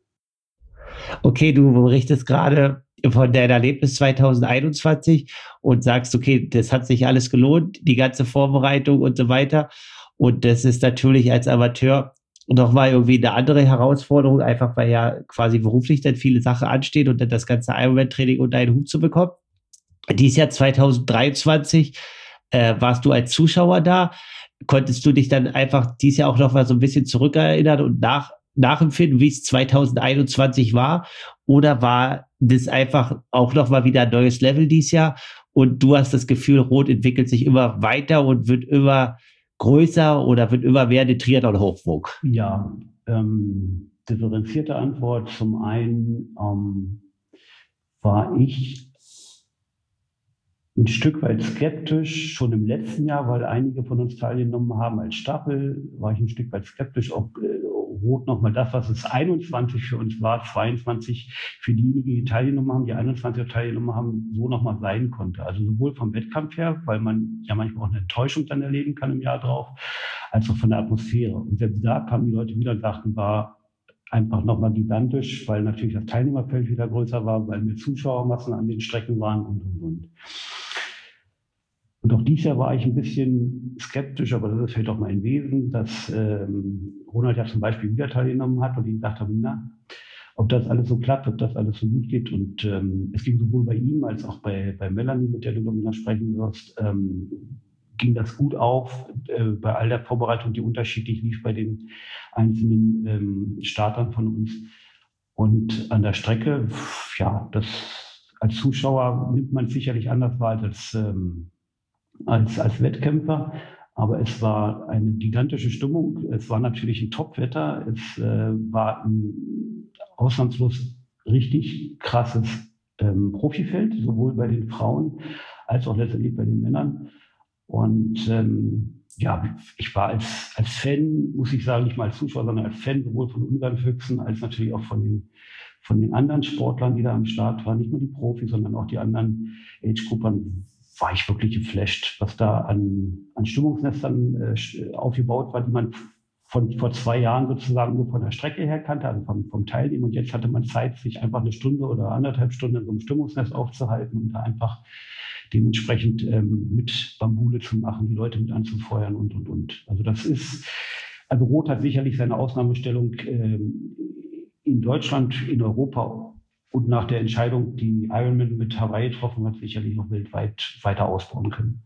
Okay, du berichtest gerade von deinem Erlebnis zwanzig einundzwanzig und sagst, okay, das hat sich alles gelohnt, die ganze Vorbereitung und so weiter. Und das ist natürlich als Amateur nochmal irgendwie eine andere Herausforderung, einfach weil ja quasi beruflich dann viele Sachen anstehen und dann das ganze Ironman-Training unter einen Hut zu bekommen. Dieses Jahr zwanzig dreiundzwanzig äh, warst du als Zuschauer da. Konntest du dich dann einfach dieses Jahr auch noch mal so ein bisschen zurückerinnern und nach, nachempfinden, wie es zwanzig einundzwanzig war? Oder war das einfach auch noch mal wieder ein neues Level dieses Jahr und du hast das Gefühl, Rot entwickelt sich immer weiter und wird immer größer oder wird immer mehr eine Triathlon-Hochburg? Ja, ähm, differenzierte Antwort. Zum einen ähm, war ich ein Stück weit skeptisch, schon im letzten Jahr, weil einige von uns teilgenommen haben als Staffel, war ich ein Stück weit skeptisch, ob äh, Rot nochmal das, was es einundzwanzig für uns war, zweiundzwanzig für diejenigen, die teilgenommen haben, die einundzwanzig teilgenommen haben, so nochmal sein konnte. Also sowohl vom Wettkampf her, weil man ja manchmal auch eine Enttäuschung dann erleben kann im Jahr drauf, als auch von der Atmosphäre. Und selbst da kamen die Leute wieder und sagten, war einfach nochmal gigantisch, weil natürlich das Teilnehmerfeld wieder größer war, weil mehr Zuschauermassen an den Strecken waren und, und, und. Und auch dieses Jahr war ich ein bisschen skeptisch, aber das ist vielleicht auch mein Wesen, dass ähm, Ronald ja zum Beispiel wieder teilgenommen hat und ich dachte, na, ob das alles so klappt, ob das alles so gut geht. Und ähm, es ging sowohl bei ihm als auch bei, bei Melanie, mit der du noch sprechen wirst, ähm, ging das gut auf, äh, bei all der Vorbereitung, die unterschiedlich lief bei den einzelnen ähm, Startern von uns. Und an der Strecke, ja, das als Zuschauer nimmt man es sicherlich anders wahr als ähm, als, als Wettkämpfer, aber es war eine gigantische Stimmung. Es war natürlich ein Top-Wetter. Es äh, war ein ausnahmslos richtig krasses ähm, Profifeld, sowohl bei den Frauen als auch letztendlich bei den Männern. Und ähm, ja, ich war als, als Fan, muss ich sagen, nicht mal als Zuschauer, sondern als Fan, sowohl von unseren Füchsen als natürlich auch von den, von den anderen Sportlern, die da am Start waren, nicht nur die Profis, sondern auch die anderen Age-Gruppen, war ich wirklich geflasht, was da an, an Stimmungsnestern äh, aufgebaut war, die man von vor zwei Jahren sozusagen nur von der Strecke her kannte, also vom, vom Teilnehmen. Und jetzt hatte man Zeit, sich einfach eine Stunde oder anderthalb Stunden in so einem Stimmungsnest aufzuhalten und da einfach dementsprechend ähm, mit Bambule zu machen, die Leute mit anzufeuern und, und, und. Also das ist, also Rot hat sicherlich seine Ausnahmestellung ähm, in Deutschland, in Europa und nach der Entscheidung, die Ironman mit Hawaii getroffen hat, sicherlich noch weltweit weiter ausbauen können.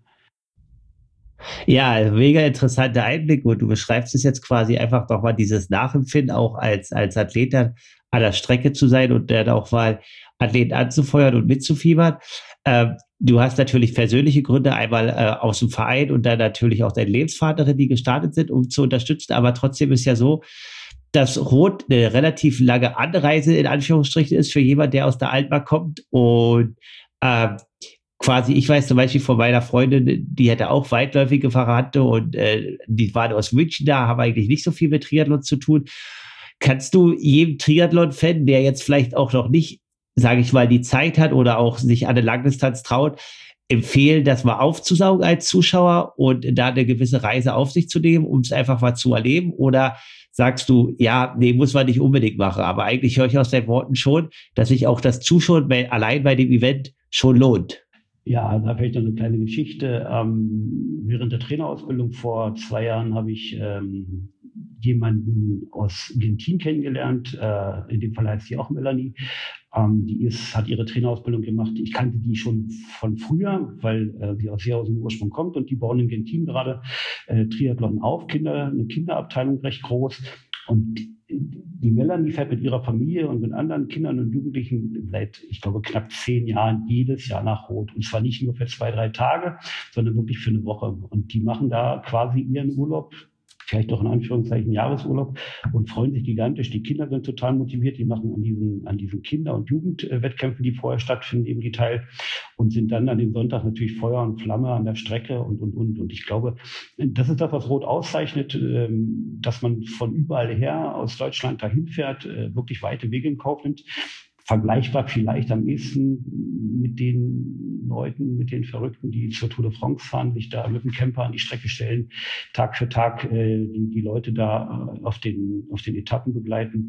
Ja, mega interessanter Einblick und du beschreibst es jetzt quasi einfach doch mal dieses Nachempfinden auch als, als Athlet an der Strecke zu sein und dann auch mal Athleten anzufeuern und mitzufiebern. Ähm, du hast natürlich persönliche Gründe, einmal äh, aus dem Verein und dann natürlich auch deine Lebenspartnerin, die gestartet sind, um zu unterstützen, aber trotzdem ist ja so, dass Rot eine relativ lange Anreise in Anführungsstrichen ist für jemand, der aus der Altmark kommt und äh, quasi, ich weiß zum Beispiel von meiner Freundin, die hatte auch weitläufige Verwandte und äh, die waren aus München da, haben eigentlich nicht so viel mit Triathlon zu tun. Kannst du jedem Triathlon-Fan, der jetzt vielleicht auch noch nicht, sage ich mal, die Zeit hat oder auch sich an eine Langdistanz traut, empfehlen, das mal aufzusaugen als Zuschauer und da eine gewisse Reise auf sich zu nehmen, um es einfach mal zu erleben? Oder sagst du, ja, nee, muss man nicht unbedingt machen, aber eigentlich höre ich aus deinen Worten schon, dass sich auch das Zuschauen bei, allein bei dem Event schon lohnt. Ja, da vielleicht noch eine kleine Geschichte. Ähm, während der Trainerausbildung vor zwei Jahren habe ich ähm, jemanden aus dem Team kennengelernt. Äh, in dem Fall heißt sie auch Melanie. Ähm, die ist, hat ihre Trainerausbildung gemacht. Ich kannte die schon von früher, weil äh, sie aus sehr aus dem Ursprung kommt und die bauen in dem Team gerade äh, Triathlon auf. Kinder, eine Kinderabteilung recht groß. Und die Melanie fährt mit ihrer Familie und mit anderen Kindern und Jugendlichen seit, ich glaube, knapp zehn Jahren jedes Jahr nach Rot. Und zwar nicht nur für zwei, drei Tage, sondern wirklich für eine Woche. Und die machen da quasi ihren Urlaub, vielleicht auch in Anführungszeichen Jahresurlaub, und freuen sich gigantisch. Die Kinder sind total motiviert. Die machen an diesen, an diesen Kinder- und Jugendwettkämpfen, die vorher stattfinden, eben die teil und sind dann an dem Sonntag natürlich Feuer und Flamme an der Strecke und, und, und. Und ich glaube, das ist das, was Rot auszeichnet, dass man von überall her aus Deutschland dahin fährt, wirklich weite Wege in Kauf nimmt. Vergleichbar vielleicht am ehesten mit den Leuten, mit den Verrückten, die zur Tour de France fahren, sich da mit dem Camper an die Strecke stellen, Tag für Tag äh, die, die Leute da äh, auf den, auf den Etappen begleiten.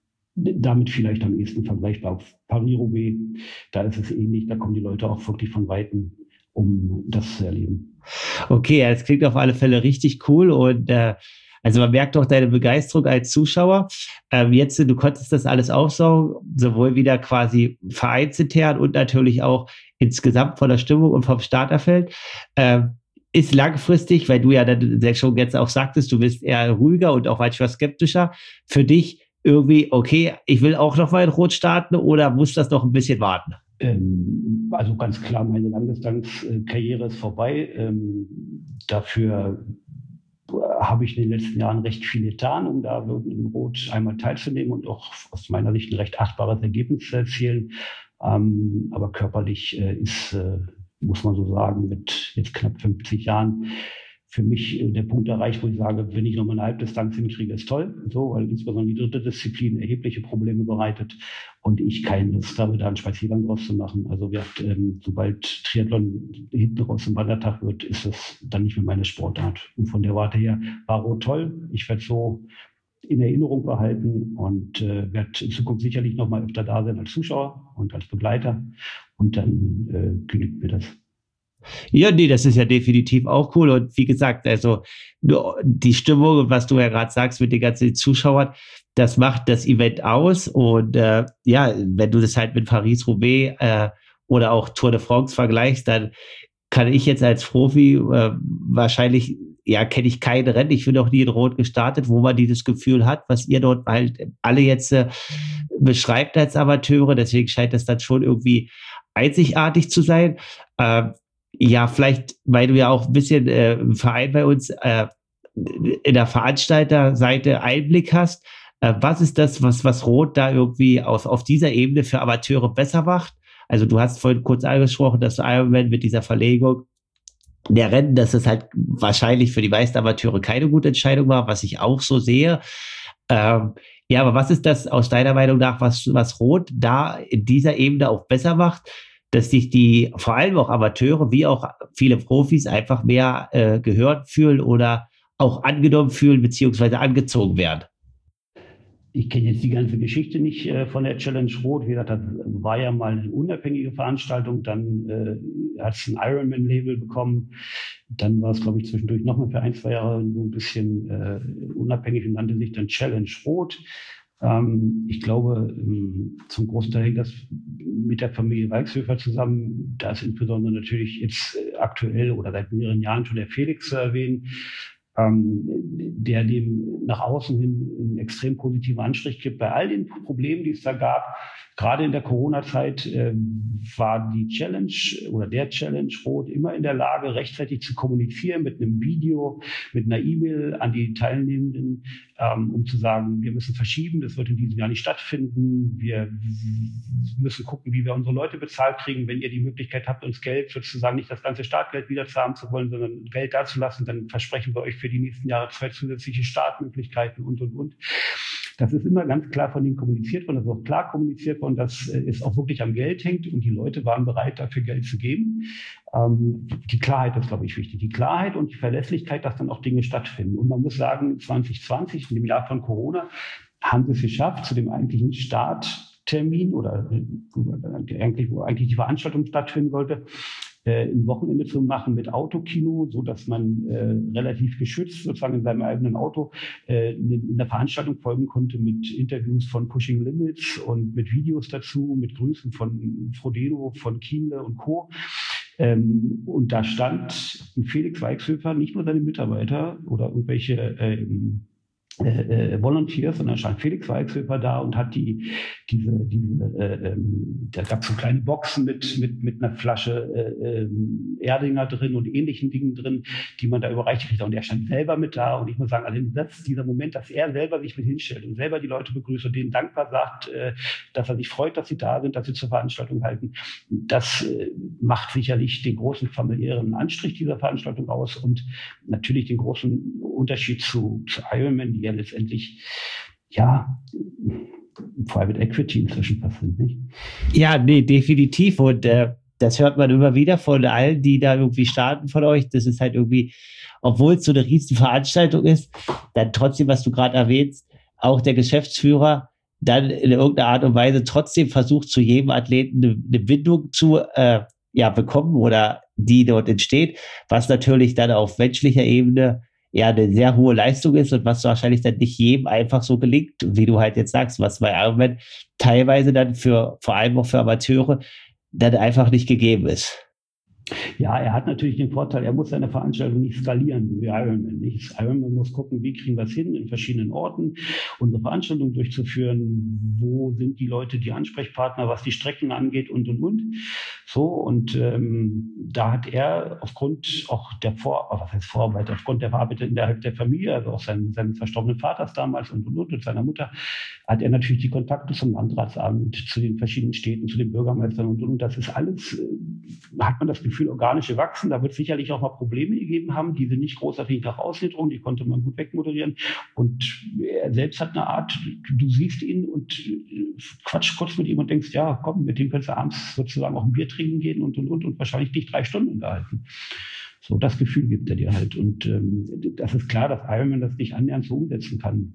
Damit vielleicht am ehesten vergleichbar. Auf Paris-Roubaix, da ist es ähnlich, da kommen die Leute auch wirklich von Weitem um das zu erleben. Okay, ja, das klingt auf alle Fälle richtig cool und äh, also man merkt doch deine Begeisterung als Zuschauer. Ähm, jetzt, du konntest das alles aufsaugen, sowohl wieder quasi vereinsintern und natürlich auch insgesamt von der Stimmung und vom Starterfeld. Ähm, ist langfristig, weil du ja dann schon jetzt auch sagtest, du bist eher ruhiger und auch manchmal skeptischer, für dich irgendwie, okay, ich will auch noch mal in Rot starten oder muss das noch ein bisschen warten? Ähm, also ganz klar, meine Langdistanzkarriere ist vorbei. Ähm, dafür habe ich in den letzten Jahren recht viel getan, um da in Rot einmal teilzunehmen und auch aus meiner Sicht ein recht achtbares Ergebnis zu erzielen. Ähm, aber körperlich äh, ist, äh, muss man so sagen, mit jetzt knapp fünfzig Jahren für mich äh, der Punkt erreicht, wo ich sage, wenn ich nochmal eine Halbdistanz hinkriege, ist toll. So, weil insbesondere die dritte Disziplin erhebliche Probleme bereitet und ich keine Lust habe, da einen Spaziergang draus zu machen. Also wir, ähm, sobald Triathlon hinten raus im Wandertag wird, ist das dann nicht mehr meine Sportart. Und von der Warte her war Rot toll. Ich werde so in Erinnerung behalten und äh, werde in Zukunft sicherlich noch mal öfter da sein als Zuschauer und als Begleiter. Und dann äh, genügt mir das. Ja, nee, das ist ja definitiv auch cool. Und wie gesagt, also die Stimmung, was du ja gerade sagst mit den ganzen Zuschauern, das macht das Event aus. Und äh, ja, wenn du das halt mit Paris-Roubaix äh, oder auch Tour de France vergleichst, dann kann ich jetzt als Profi äh, wahrscheinlich, ja, kenne ich keine Rennen. Ich bin noch nie in Rot gestartet, wo man dieses Gefühl hat, was ihr dort halt alle jetzt äh, beschreibt als Amateure. Deswegen scheint das dann schon irgendwie einzigartig zu sein. Äh, Ja, vielleicht, weil du ja auch ein bisschen äh, im Verein bei uns äh, in der Veranstalterseite Einblick hast. Äh, was ist das, was, was Rot da irgendwie auf, auf dieser Ebene für Amateure besser macht? Also du hast vorhin kurz angesprochen, dass du Ironman mit dieser Verlegung der Rennen, dass es halt wahrscheinlich für die meisten Amateure keine gute Entscheidung war, was ich auch so sehe. Ähm, ja, aber was ist das aus deiner Meinung nach, was, was Rot da in dieser Ebene auch besser macht, dass sich die, vor allem auch Amateure, wie auch viele Profis, einfach mehr äh, gehört fühlen oder auch angenommen fühlen, beziehungsweise angezogen werden? Ich kenne jetzt die ganze Geschichte nicht äh, von der Challenge Rot. Wie gesagt, das war ja mal eine unabhängige Veranstaltung. Dann äh, hat es ein Ironman-Label bekommen. Dann war es, glaube ich, zwischendurch nochmal für ein, zwei Jahre so ein bisschen äh, unabhängig und nannte sich dann Challenge Rot. Ähm, ich glaube, ähm, zum großen Teil hängt das mit der Familie Walkshöfer zusammen. Da ist insbesondere natürlich jetzt äh, aktuell oder seit mehreren Jahren schon der Felix zu erwähnen, ähm, der dem nach außen hin einen extrem positiven Anstrich gibt. Bei all den Problemen, die es da gab, gerade in der Corona-Zeit, äh, war die Challenge oder der Challenge Rot immer in der Lage, rechtzeitig zu kommunizieren mit einem Video, mit einer E-Mail an die Teilnehmenden, ähm, um zu sagen, wir müssen verschieben, das wird in diesem Jahr nicht stattfinden. Wir müssen gucken, wie wir unsere Leute bezahlt kriegen. Wenn ihr die Möglichkeit habt, uns Geld sozusagen nicht das ganze Startgeld wieder zahlen zu wollen, sondern Geld dazulassen, dann versprechen wir euch für die nächsten Jahre zwei zusätzliche Startmöglichkeiten und, und, und. Das ist immer ganz klar von denen kommuniziert worden, das ist auch klar kommuniziert worden, dass es auch wirklich am Geld hängt und die Leute waren bereit, dafür Geld zu geben. Ähm, die Klarheit ist, glaube ich, wichtig. Die Klarheit und die Verlässlichkeit, dass dann auch Dinge stattfinden. Und man muss sagen, zwanzig zwanzig, in dem Jahr von Corona, haben sie es geschafft, zu dem eigentlichen Starttermin oder äh, eigentlich, wo eigentlich die Veranstaltung stattfinden sollte, äh, ein Wochenende zu machen mit Autokino, so dass man äh, relativ geschützt sozusagen in seinem eigenen Auto äh, in der Veranstaltung folgen konnte mit Interviews von Pushing Limits und mit Videos dazu, mit Grüßen von Frodeno, von Kienle und Co. Ähm, und da stand ein Felix Walkshöfer, nicht nur seine Mitarbeiter oder irgendwelche ähm, Äh, äh, Volunteers, sondern stand Felix Walkshöfer da und hat die diese diese äh, ähm, da gab es so kleine Boxen mit mit mit einer Flasche äh, ähm, Erdinger drin und ähnlichen Dingen drin, die man da überreicht kriegt, und er stand selber mit da, und ich muss sagen, also das, dieser Moment, dass er selber sich mit hinstellt und selber die Leute begrüßt und denen dankbar sagt, äh, dass er sich freut, dass sie da sind, dass sie zur Veranstaltung halten, das äh, macht sicherlich den großen familiären Anstrich dieser Veranstaltung aus und natürlich den großen Unterschied zu, zu Ironman, die ja letztendlich, ja, Private Equity inzwischen fast sind, nicht? Ja, nee, definitiv. Und äh, das hört man immer wieder von allen, die da irgendwie starten von euch. Das ist halt irgendwie, obwohl es so eine riesen Veranstaltung ist, dann trotzdem, was du gerade erwähnst, auch der Geschäftsführer dann in irgendeiner Art und Weise trotzdem versucht, zu jedem Athleten eine, eine Bindung zu äh, ja, bekommen oder die dort entsteht, was natürlich dann auf menschlicher Ebene ja eine sehr hohe Leistung ist und was wahrscheinlich dann nicht jedem einfach so gelingt, wie du halt jetzt sagst, was bei Ironman teilweise dann für, vor allem auch für Amateure, dann einfach nicht gegeben ist. Ja, er hat natürlich den Vorteil, er muss seine Veranstaltung nicht skalieren, wie Ironman nicht. Ironman muss gucken, wie kriegen wir es hin, in verschiedenen Orten unsere Veranstaltung durchzuführen, wo sind die Leute, die Ansprechpartner, was die Strecken angeht und, und, und. So, und ähm, da hat er aufgrund auch der Vor, was heißt Vorarbeit, aufgrund der Arbeit innerhalb der Familie, also auch sein, seines verstorbenen Vaters damals und, und, und, und seiner Mutter, hat er natürlich die Kontakte zum Landratsamt, zu den verschiedenen Städten, zu den Bürgermeistern und, und, und. Das ist alles, äh, hat man das Gefühl, organische Wachsen. Da wird sicherlich auch mal Probleme gegeben haben, die sind nicht großartig nach außen gedrungen, die konnte man gut wegmoderieren. Und er selbst hat eine Art, du siehst ihn und quatsch kurz mit ihm und denkst, ja, komm, mit dem kannst du abends sozusagen auch ein Bier trinken gehen und, und, und, und wahrscheinlich nicht drei Stunden unterhalten. So, das Gefühl gibt er dir halt. Und ähm, das ist klar, dass Ironman das nicht annähernd so umsetzen kann.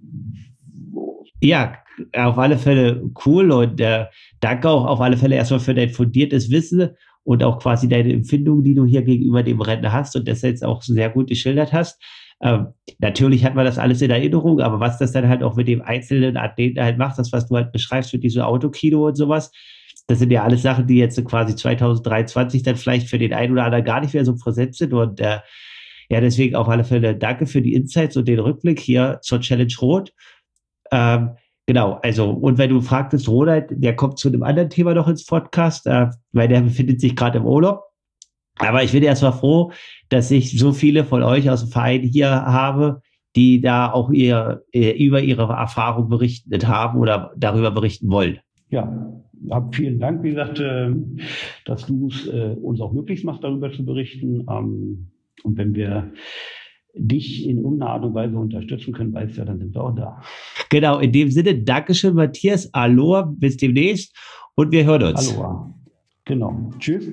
Ja, auf alle Fälle cool und äh, danke auch auf alle Fälle erstmal für dein fundiertes Wissen und auch quasi deine Empfindungen, die du hier gegenüber dem Rennen hast und das jetzt auch sehr gut geschildert hast. Ähm, natürlich hat man das alles in Erinnerung, aber was das dann halt auch mit dem einzelnen Athleten halt macht, das, was du halt beschreibst mit diesem Autokino und sowas, das sind ja alles Sachen, die jetzt quasi zwanzig dreiundzwanzig dann vielleicht für den einen oder anderen gar nicht mehr so präsent sind und äh, ja, deswegen auf alle Fälle danke für die Insights und den Rückblick hier zur Challenge Rot. Ähm, genau, also, und wenn du fragtest, Ronald, der kommt zu einem anderen Thema noch ins Podcast, äh, weil der befindet sich gerade im Urlaub. Aber ich bin erstmal froh, dass ich so viele von euch aus dem Verein hier habe, die da auch ihr, über ihre Erfahrung berichtet haben oder darüber berichten wollen. Ja, hab vielen Dank, wie gesagt, äh, dass du es äh, uns auch möglich machst, darüber zu berichten. Ähm, und wenn wir dich in irgendeiner Art und Weise unterstützen können, weißt du ja, dann sind wir auch da. Genau, in dem Sinne, Dankeschön, Matthias. Aloha, bis demnächst und wir hören uns. Aloha. Genau. Tschüss.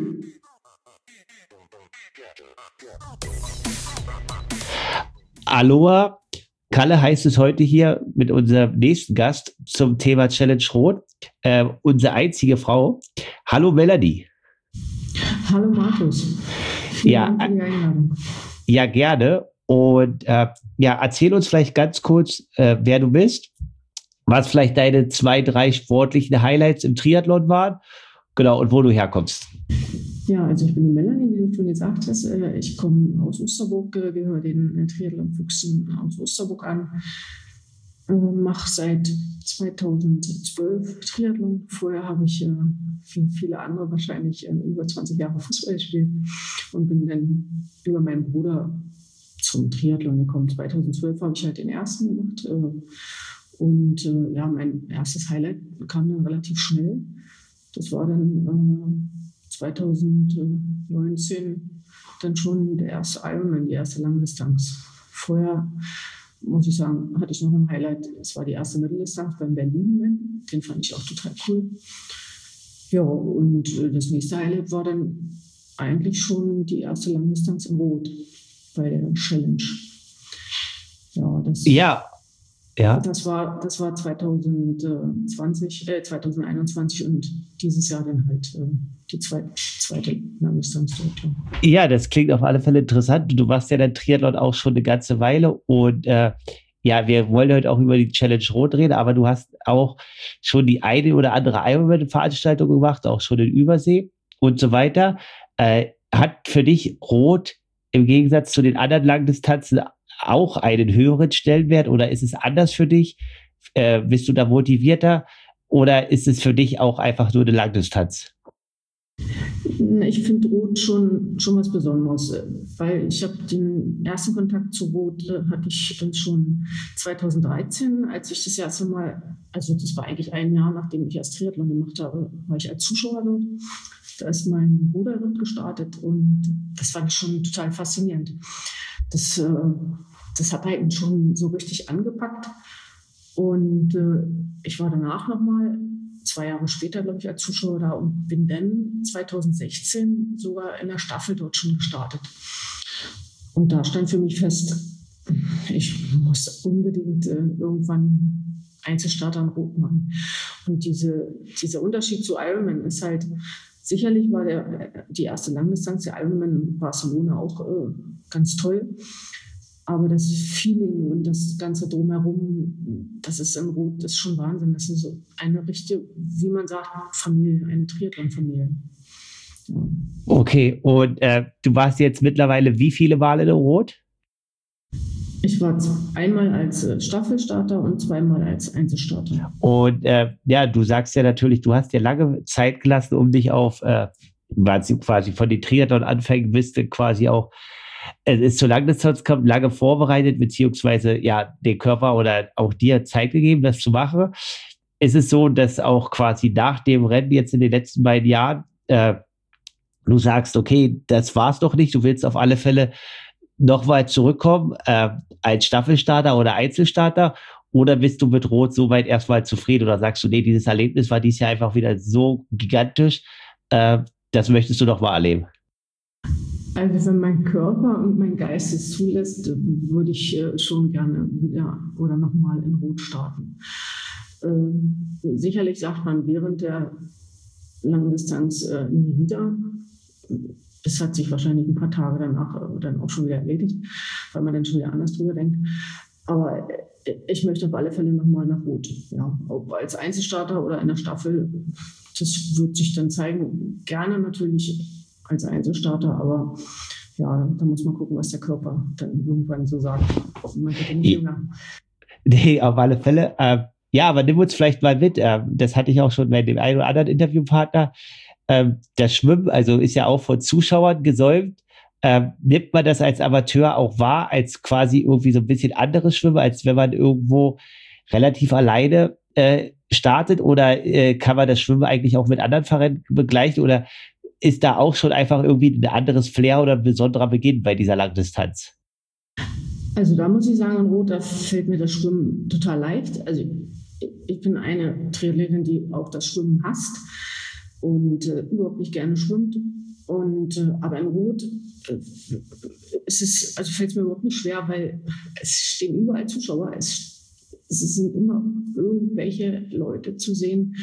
Aloha. Kalle heißt es heute hier mit unserem nächsten Gast zum Thema Challenge Rot. Äh, unsere einzige Frau. Hallo Melanie. Hallo Markus. Vielen ja, Dank für die Einladung. Ja, gerne. Und äh, ja, erzähl uns vielleicht ganz kurz, äh, wer du bist, was vielleicht deine zwei, drei sportlichen Highlights im Triathlon waren, genau, und wo du herkommst. Ja, also ich bin die Melanie, wie du schon gesagt hast. Ich komme aus Osterburg, gehöre den Triathlon-Füchsen aus Osterburg an, mache seit zweitausendzwölf Triathlon. Vorher habe ich, wie viele andere wahrscheinlich, über zwanzig Jahre Fußball gespielt und bin dann über meinen Bruder zum Triathlon gekommen. zweitausendzwölf habe ich halt den ersten gemacht. Und ja, mein erstes Highlight kam dann relativ schnell. Das war dann zweitausendneunzehn dann schon der erste Ironman, die erste Langdistanz. Vorher, muss ich sagen, hatte ich noch ein Highlight. Es war die erste Mitteldistanz beim Berlin-Man. Den fand ich auch total cool. Ja, und das nächste Highlight war dann eigentlich schon die erste Langdistanz in Rot bei der Challenge. Ja, das, ja. Ja. das war das war zweitausendzwanzig, äh, zweitausendeinundzwanzig und dieses Jahr dann halt äh, die zweite, zweite Langdistanz dort. Ja, das klingt auf alle Fälle interessant. Du machst ja dann Triathlon auch schon eine ganze Weile und äh, ja, wir wollen heute auch über die Challenge Rot reden, aber du hast auch schon die eine oder andere Ironman-Veranstaltung gemacht, auch schon in Übersee und so weiter. Äh, hat für dich Rot im Gegensatz zu den anderen Langdistanzen auch einen höheren Stellenwert oder ist es anders für dich? Äh, bist du da motivierter oder ist es für dich auch einfach nur eine Langdistanz? Ich finde Rot schon, schon was Besonderes, weil ich habe den ersten Kontakt zu Rot äh, hatte ich schon zweitausenddreizehn, als ich das erste Mal, also das war eigentlich ein Jahr, nachdem ich erst Triathlon gemacht habe, war ich als Zuschauer dort. Da ist mein Bruder dort gestartet und das fand ich schon total faszinierend. Das, äh, das hat halt schon so richtig angepackt und äh, ich war danach nochmal zwei Jahre später, glaube ich, als Zuschauer da und bin dann zweitausendsechzehn sogar in der Staffel dort schon gestartet. Und da stand für mich fest, ich muss unbedingt äh, irgendwann Einzelstarter in Rot machen. Und diese, dieser Unterschied zu Ironman ist halt, sicherlich war der, die erste Langdistanz, der Ironman in Barcelona, auch äh, ganz toll. Aber das Feeling und das Ganze drumherum, das ist in Rot, das ist schon Wahnsinn. Das ist so eine richtige, wie man sagt, Familie, eine Triathlon-Familie. Ja. Okay, und äh, du warst jetzt mittlerweile wie viele Mal in Rot? Ich war einmal als Staffelstarter und zweimal als Einzelstarter. Und äh, ja, du sagst ja natürlich, du hast ja lange Zeit gelassen, um dich auf, äh, quasi von den Triathlon-Anfängen bist du quasi auch, es ist zu Langdistanz kommt, lange vorbereitet, beziehungsweise ja, den Körper oder auch dir Zeit gegeben, das zu machen. Es ist so, dass auch quasi nach dem Rennen jetzt in den letzten beiden Jahren äh, du sagst, okay, das war's doch nicht, du willst auf alle Fälle noch weit zurückkommen, äh, als Staffelstarter oder Einzelstarter, oder bist du mit Rot so weit erstmal zufrieden oder sagst du, nee, dieses Erlebnis war dieses Jahr einfach wieder so gigantisch, äh, das möchtest du doch mal erleben? Also wenn mein Körper und mein Geist es zulässt, würde ich äh, schon gerne wieder oder nochmal in Rot starten. Ähm, sicherlich sagt man während der Langdistanz äh, nie wieder. Es hat sich wahrscheinlich ein paar Tage danach äh, dann auch schon wieder erledigt, weil man dann schon wieder anders drüber denkt. Aber äh, ich möchte auf alle Fälle nochmal nach Rot. Ja, ob als Einzelstarter oder in der Staffel, das wird sich dann zeigen. Gerne natürlich als Einzelstarter, aber ja, da muss man gucken, was der Körper dann irgendwann so sagt. Man wird nicht jünger. Nee, auf alle Fälle. Äh, ja, aber nimm uns vielleicht mal mit. Äh, das hatte ich auch schon bei dem einen oder anderen Interviewpartner. Äh, das Schwimmen, also ist ja auch von Zuschauern gesäumt. Äh, nimmt man das als Amateur auch wahr, als quasi irgendwie so ein bisschen anderes Schwimmen, als wenn man irgendwo relativ alleine äh, startet? Oder äh, kann man das Schwimmen eigentlich auch mit anderen Vereinen begleichen? Oder ist da auch schon einfach irgendwie ein anderes Flair oder ein besonderer Beginn bei dieser Langdistanz? Also da muss ich sagen, in Rot, da fällt mir das Schwimmen total leicht. Also ich bin eine Triathletin, die auch das Schwimmen hasst und äh, überhaupt nicht gerne schwimmt. Und, äh, aber in Rot äh, ist es, also fällt es mir überhaupt nicht schwer, weil es stehen überall Zuschauer. Es, es sind immer irgendwelche Leute zu sehen.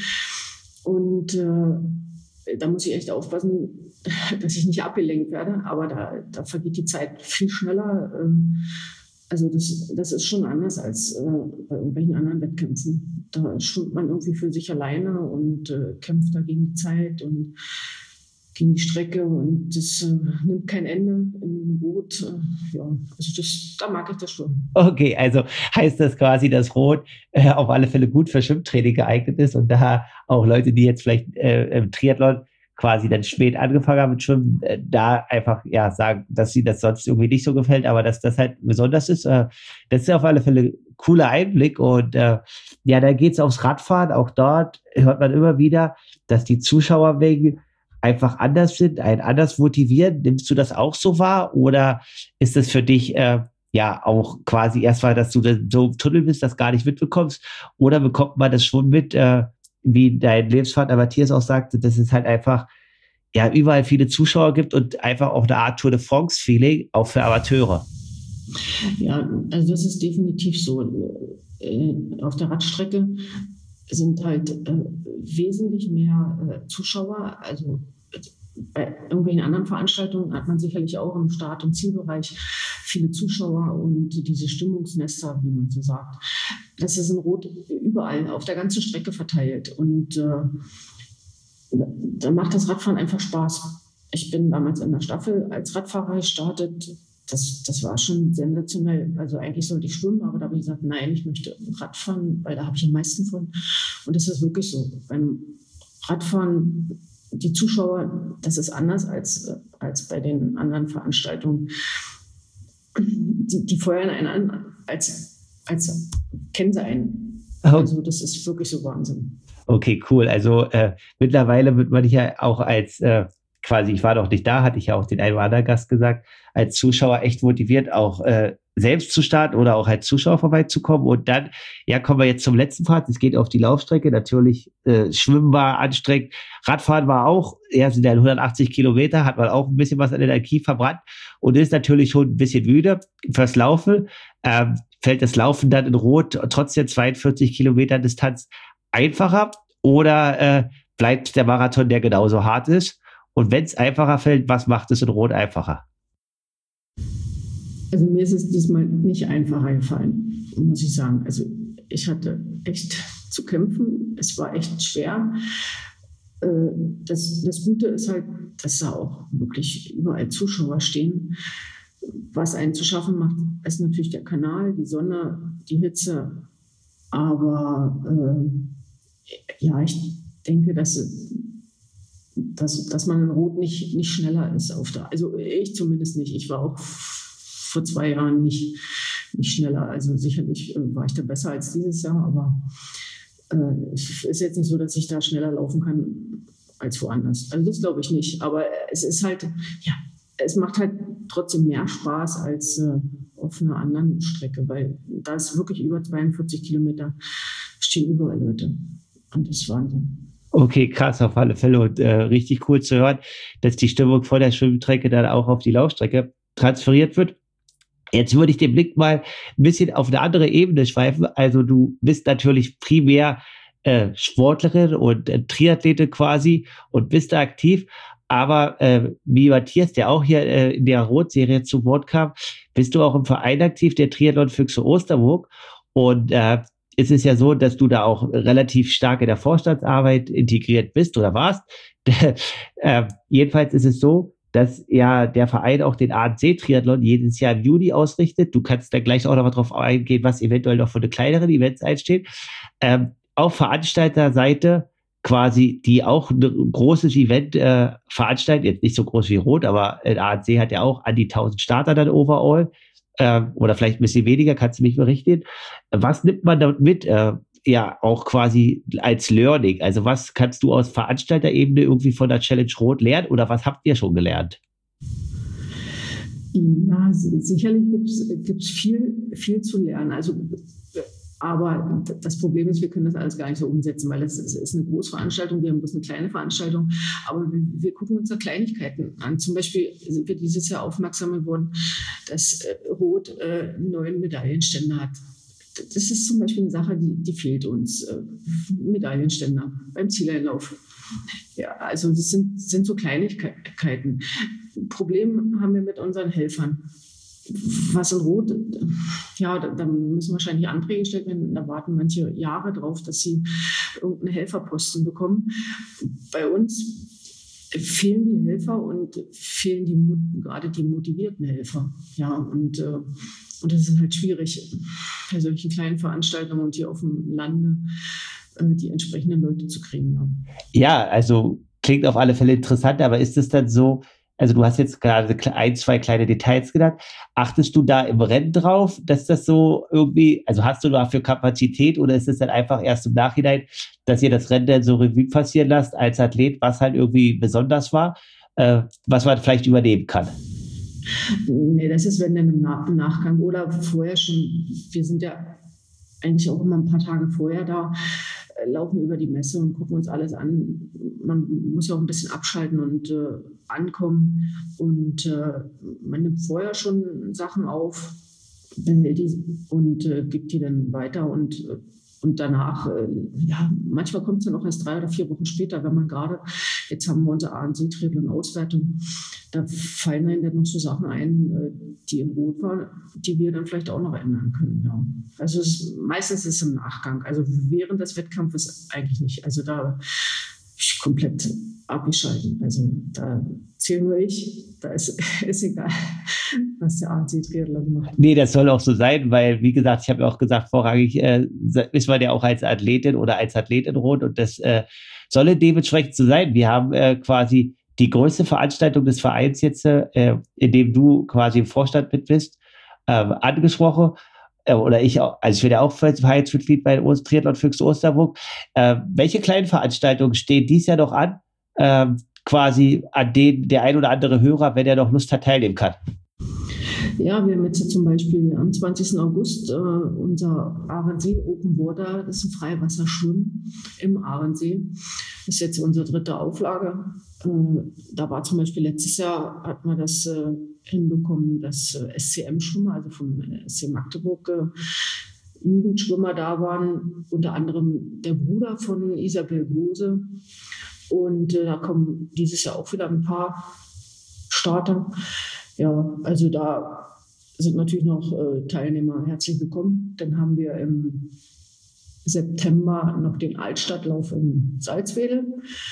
Und äh, da muss ich echt aufpassen, dass ich nicht abgelenkt werde. Aber da, da vergeht die Zeit viel schneller. Also das, das ist schon anders als äh, bei irgendwelchen anderen Wettkämpfen. Da schwimmt man irgendwie für sich alleine und äh, kämpft da gegen die Zeit und gegen die Strecke. Und das äh, nimmt kein Ende in Rot. Äh, ja, also das, da mag ich das schon. Okay, also heißt das quasi, dass Rot äh, auf alle Fälle gut für Schwimmtraining geeignet ist und da auch Leute, die jetzt vielleicht äh, im Triathlon quasi dann spät angefangen haben mit Schwimmen, äh, da einfach ja sagen, dass sie das sonst irgendwie nicht so gefällt, aber dass das halt besonders ist. Äh, das ist auf alle Fälle ein cooler Einblick. Und äh, ja, da geht's aufs Radfahren. Auch dort hört man immer wieder, dass die Zuschauermengen einfach anders sind, einen anders motivieren. Nimmst du das auch so wahr? Oder ist das für dich äh, ja auch quasi erstmal, dass du so im Tunnel bist, das gar nicht mitbekommst? Oder bekommt man das schon mit, äh, wie dein Lebensvater Matthias auch sagte, dass es halt einfach ja überall viele Zuschauer gibt und einfach auch eine Art Tour de France-Feeling, auch für Amateure? Ja, also das ist definitiv so. Äh, auf der Radstrecke sind halt äh, wesentlich mehr äh, Zuschauer. Also bei irgendwelchen anderen Veranstaltungen hat man sicherlich auch im Start- und Zielbereich viele Zuschauer und diese Stimmungsnester, wie man so sagt. Das ist in Rot überall auf der ganzen Strecke verteilt. Und äh, da macht das Radfahren einfach Spaß. Ich bin damals in der Staffel als Radfahrer gestartet. Das, das war schon sensationell. Also eigentlich sollte ich schwimmen, aber da habe ich gesagt, nein, ich möchte Radfahren, weil da habe ich am meisten von. Und das ist wirklich so. Beim Radfahren, die Zuschauer, das ist anders als, als bei den anderen Veranstaltungen. Die, die feuern einen an, als, als kennen sie einen. Also das ist wirklich so Wahnsinn. Okay, cool. Also äh, mittlerweile wird man ja auch als äh, quasi, ich war doch nicht da, hatte ich ja auch den einen oder anderen Gast gesagt, als Zuschauer echt motiviert, auch äh, selbst zu starten oder auch als Zuschauer vorbeizukommen. Und dann, ja, kommen wir jetzt zum letzten Part. Es geht auf die Laufstrecke. Natürlich, äh, Schwimmen war anstrengend. Radfahren war auch, ja, sind ja hundertachtzig Kilometer, hat man auch ein bisschen was an Energie verbrannt und ist natürlich schon ein bisschen müde fürs Laufen. Ähm, fällt das Laufen dann in Rot trotz der zweiundvierzig Kilometer Distanz einfacher? Oder äh, bleibt der Marathon, der genauso hart ist. Und wenn es einfacher fällt, was macht es in Rot einfacher? Also mir ist es diesmal nicht einfacher gefallen, muss ich sagen. Also ich hatte echt zu kämpfen. Es war echt schwer. Das, das Gute ist halt, dass da auch wirklich überall Zuschauer stehen. Was einen zu schaffen macht, ist natürlich der Kanal, die Sonne, die Hitze. Aber äh, ja, ich denke, dass, dass, dass man in Rot nicht, nicht schneller ist. Auf der, also ich zumindest nicht. Ich war auch vor zwei Jahren nicht, nicht schneller. Also sicherlich äh, war ich da besser als dieses Jahr, aber äh, es ist jetzt nicht so, dass ich da schneller laufen kann als woanders. Also das glaube ich nicht. Aber es ist halt, ja, es macht halt trotzdem mehr Spaß als äh, auf einer anderen Strecke, weil da ist wirklich über zweiundvierzig Kilometer, stehen überall Leute. Und das ist Wahnsinn. Okay, krass, auf alle Fälle. Und äh, richtig cool zu hören, dass die Stimmung vor der Schwimmstrecke dann auch auf die Laufstrecke transferiert wird. Jetzt würde ich den Blick mal ein bisschen auf eine andere Ebene schweifen. Also du bist natürlich primär äh, Sportlerin und äh, Triathletin quasi und bist da aktiv. Aber äh, wie Matthias, der auch hier äh, in der Rot-Serie zu Wort kam, bist du auch im Verein aktiv, der Triathlon Füchse Osterburg. Und äh, es ist ja so, dass du da auch relativ stark in der Vorstandsarbeit integriert bist oder warst. äh, jedenfalls ist es so, dass ja der Verein auch den A N C-Triathlon jedes Jahr im Juni ausrichtet. Du kannst da gleich auch noch mal drauf eingehen, was eventuell noch für eine kleineren Events einsteht. Ähm, auf Veranstalterseite quasi, die auch ein großes Event äh, veranstalten, jetzt nicht so groß wie Rot, aber der A N C hat ja auch an die tausend Starter dann overall, äh, oder vielleicht ein bisschen weniger, kannst du mich berichten. Was nimmt man damit mit? Äh, ja, auch quasi als Learning. Also was kannst du aus Veranstalterebene irgendwie von der Challenge Rot lernen oder was habt ihr schon gelernt? Ja, sicherlich gibt es viel, viel zu lernen. Also, aber das Problem ist, wir können das alles gar nicht so umsetzen, weil es ist eine Großveranstaltung, wir haben bloß eine kleine Veranstaltung, aber wir, wir gucken uns da Kleinigkeiten an. Zum Beispiel sind wir dieses Jahr aufmerksam geworden, dass Rot äh, neun Medaillenstände hat. Das ist zum Beispiel eine Sache, die, die fehlt uns. Äh, Medaillenständer beim Zieleinlauf. Ja, also das sind, sind so Kleinigkeiten. Problem haben wir mit unseren Helfern. Was in Rot, ja, da, da müssen wahrscheinlich Anträge gestellt werden. Da warten manche Jahre drauf, dass sie irgendeinen Helferposten bekommen. Bei uns fehlen die Helfer und fehlen die, gerade die motivierten Helfer. Ja, und äh, Und das ist halt schwierig, bei solchen kleinen Veranstaltungen und hier auf dem Lande äh, die entsprechenden Leute zu kriegen. Ja. ja, also klingt auf alle Fälle interessant, aber ist es dann so, also du hast jetzt gerade ein, zwei kleine Details genannt, achtest du da im Rennen drauf, dass das so irgendwie, also hast du dafür Kapazität oder ist es dann einfach erst im Nachhinein, dass ihr das Rennen dann so Revue passieren lasst als Athlet, was halt irgendwie besonders war, äh, was man vielleicht übernehmen kann? Nee, das ist, wenn dann im Nachgang oder vorher schon. Wir sind ja eigentlich auch immer ein paar Tage vorher da, laufen über die Messe und gucken uns alles an. Man muss ja auch ein bisschen abschalten und äh, ankommen. Und äh, man nimmt vorher schon Sachen auf, behält die und äh, gibt die dann weiter. Und, und danach, äh, ja, manchmal kommt es dann auch erst drei oder vier Wochen später, wenn man gerade, jetzt haben wir unsere A N C-Triathlon-Auswertung, da fallen einem dann noch so Sachen ein, die in Rot waren, die wir dann vielleicht auch noch ändern können. Ja. Also es, meistens ist es im Nachgang. Also während des Wettkampfes eigentlich nicht. Also da ich komplett abgeschalten. Also da zähle nur ich. Da ist, ist egal, was der A N C-Triathlon macht. Nee, das soll auch so sein, weil, wie gesagt, ich habe ja auch gesagt, vorrangig äh, ist man ja auch als Athletin oder als Athlet in Rot und das äh, soll dementsprechend so sein. Wir haben äh, quasi die größte Veranstaltung des Vereins jetzt, äh, in dem du quasi im Vorstand mit bist, äh, angesprochen. Äh, oder ich auch, also ich bin ja auch Vereinsmitglied bei Triathlon Füchse Osterburg. Äh, welche kleinen Veranstaltungen stehen dies Jahr noch an? Äh, quasi an denen der ein oder andere Hörer, wenn er noch Lust hat, teilnehmen kann. Ja, wir haben jetzt zum Beispiel am zwanzigsten August äh, unser Ahrensee Open Water, das ist ein Freiwasserschwimmen im Ahrensee. Das ist jetzt unsere dritte Auflage. Äh, da war zum Beispiel letztes Jahr, hat man das äh, hinbekommen, dass äh, S C M-Schwimmer, also vom S C Magdeburg, äh, Jugendschwimmer da waren, unter anderem der Bruder von Isabel Gose. Und äh, da kommen dieses Jahr auch wieder ein paar Starter. Ja, also da sind natürlich noch äh, Teilnehmer herzlich willkommen. Dann haben wir im September noch den Altstadtlauf in Salzwedel.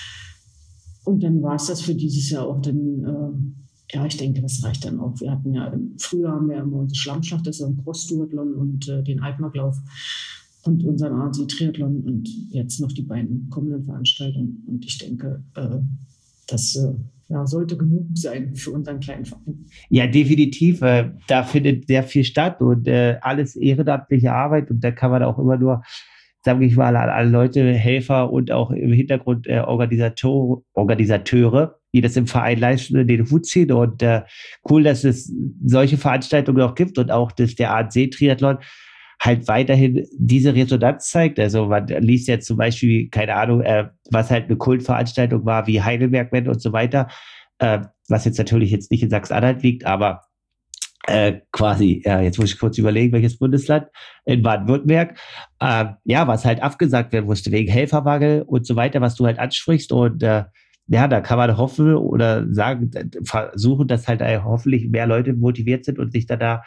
Und dann war es das für dieses Jahr auch. Dann, äh, ja, ich denke, das reicht dann auch. Wir hatten ja im Frühjahr haben wir immer unsere Schlammschacht, das ist ein Cross-Duathlon und äh, den Altmarklauf und unseren A N S I-Triathlon und jetzt noch die beiden kommenden Veranstaltungen. Und ich denke, äh, das äh, ja, sollte genug sein für unseren kleinen Verein. Ja, definitiv. Äh, da findet sehr viel statt und äh, alles ehrenamtliche Arbeit. Und da kann man auch immer nur, sage ich mal, an alle Leute, Helfer und auch im Hintergrund äh, Organisator, Organisateure, die das im Verein leisten, den Hut ziehen. Und äh, cool, dass es solche Veranstaltungen auch gibt und auch, dass der A N S I-Triathlon halt weiterhin diese Resonanz zeigt. Also man liest jetzt zum Beispiel, keine Ahnung, äh, was halt eine Kultveranstaltung war, wie Heidelberg-Band und so weiter, äh, was jetzt natürlich jetzt nicht in Sachsen-Anhalt liegt, aber äh, quasi, ja, jetzt muss ich kurz überlegen, welches Bundesland, in Baden-Württemberg, äh, ja, was halt abgesagt werden musste, wegen Helfermangel und so weiter, was du halt ansprichst und äh, ja, da kann man hoffen oder sagen, versuchen, dass halt äh, hoffentlich mehr Leute motiviert sind und sich da da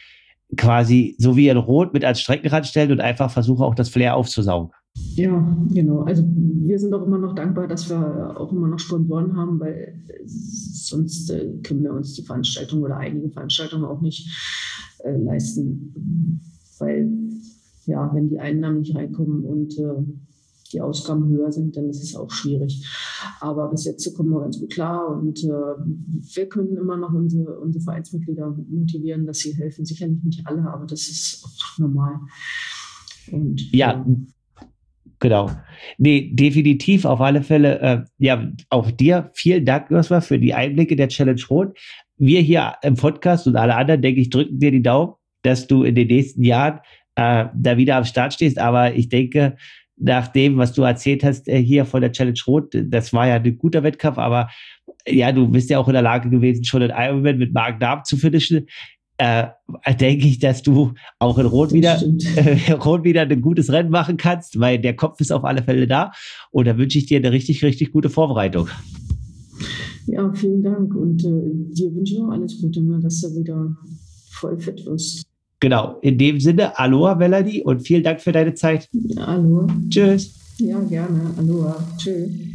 quasi so wie in Rot mit ans Streckenrand stellen und einfach versuchen, auch das Flair aufzusaugen. Ja, genau. Also wir sind auch immer noch dankbar, dass wir auch immer noch Sponsoren haben, weil sonst äh, können wir uns die Veranstaltung oder einige Veranstaltungen auch nicht äh, leisten. Weil, ja, wenn die Einnahmen nicht reinkommen und äh, die Ausgaben höher sind, dann ist es auch schwierig. Aber bis jetzt kommen wir ganz gut klar und äh, wir können immer noch unsere, unsere Vereinsmitglieder motivieren, dass sie helfen. Sicherlich nicht alle, aber das ist auch normal. Und, ja, äh, genau. Nee, definitiv, auf alle Fälle. Äh, ja, auch dir vielen Dank, Joshua, für die Einblicke der Challenge Rot. Wir hier im Podcast und alle anderen, denke ich, drücken dir die Daumen, dass du in den nächsten Jahren äh, da wieder am Start stehst. Aber ich denke, nach dem, was du erzählt hast äh, hier von der Challenge Rot, das war ja ein guter Wettkampf, aber ja, du bist ja auch in der Lage gewesen, schon in Ironman mit Magen-Darm zu finishen. Äh, denke ich, dass du auch in Rot wieder, äh, Rot wieder ein gutes Rennen machen kannst, weil der Kopf ist auf alle Fälle da. Und da wünsche ich dir eine richtig, richtig gute Vorbereitung. Ja, vielen Dank. Und äh, dir wünsche ich auch alles Gute, ne, dass du wieder voll fit wirst. Genau, in dem Sinne, Aloha Melanie und vielen Dank für deine Zeit. Ja, Aloha. Tschüss. Ja, gerne. Aloha. Tschüss.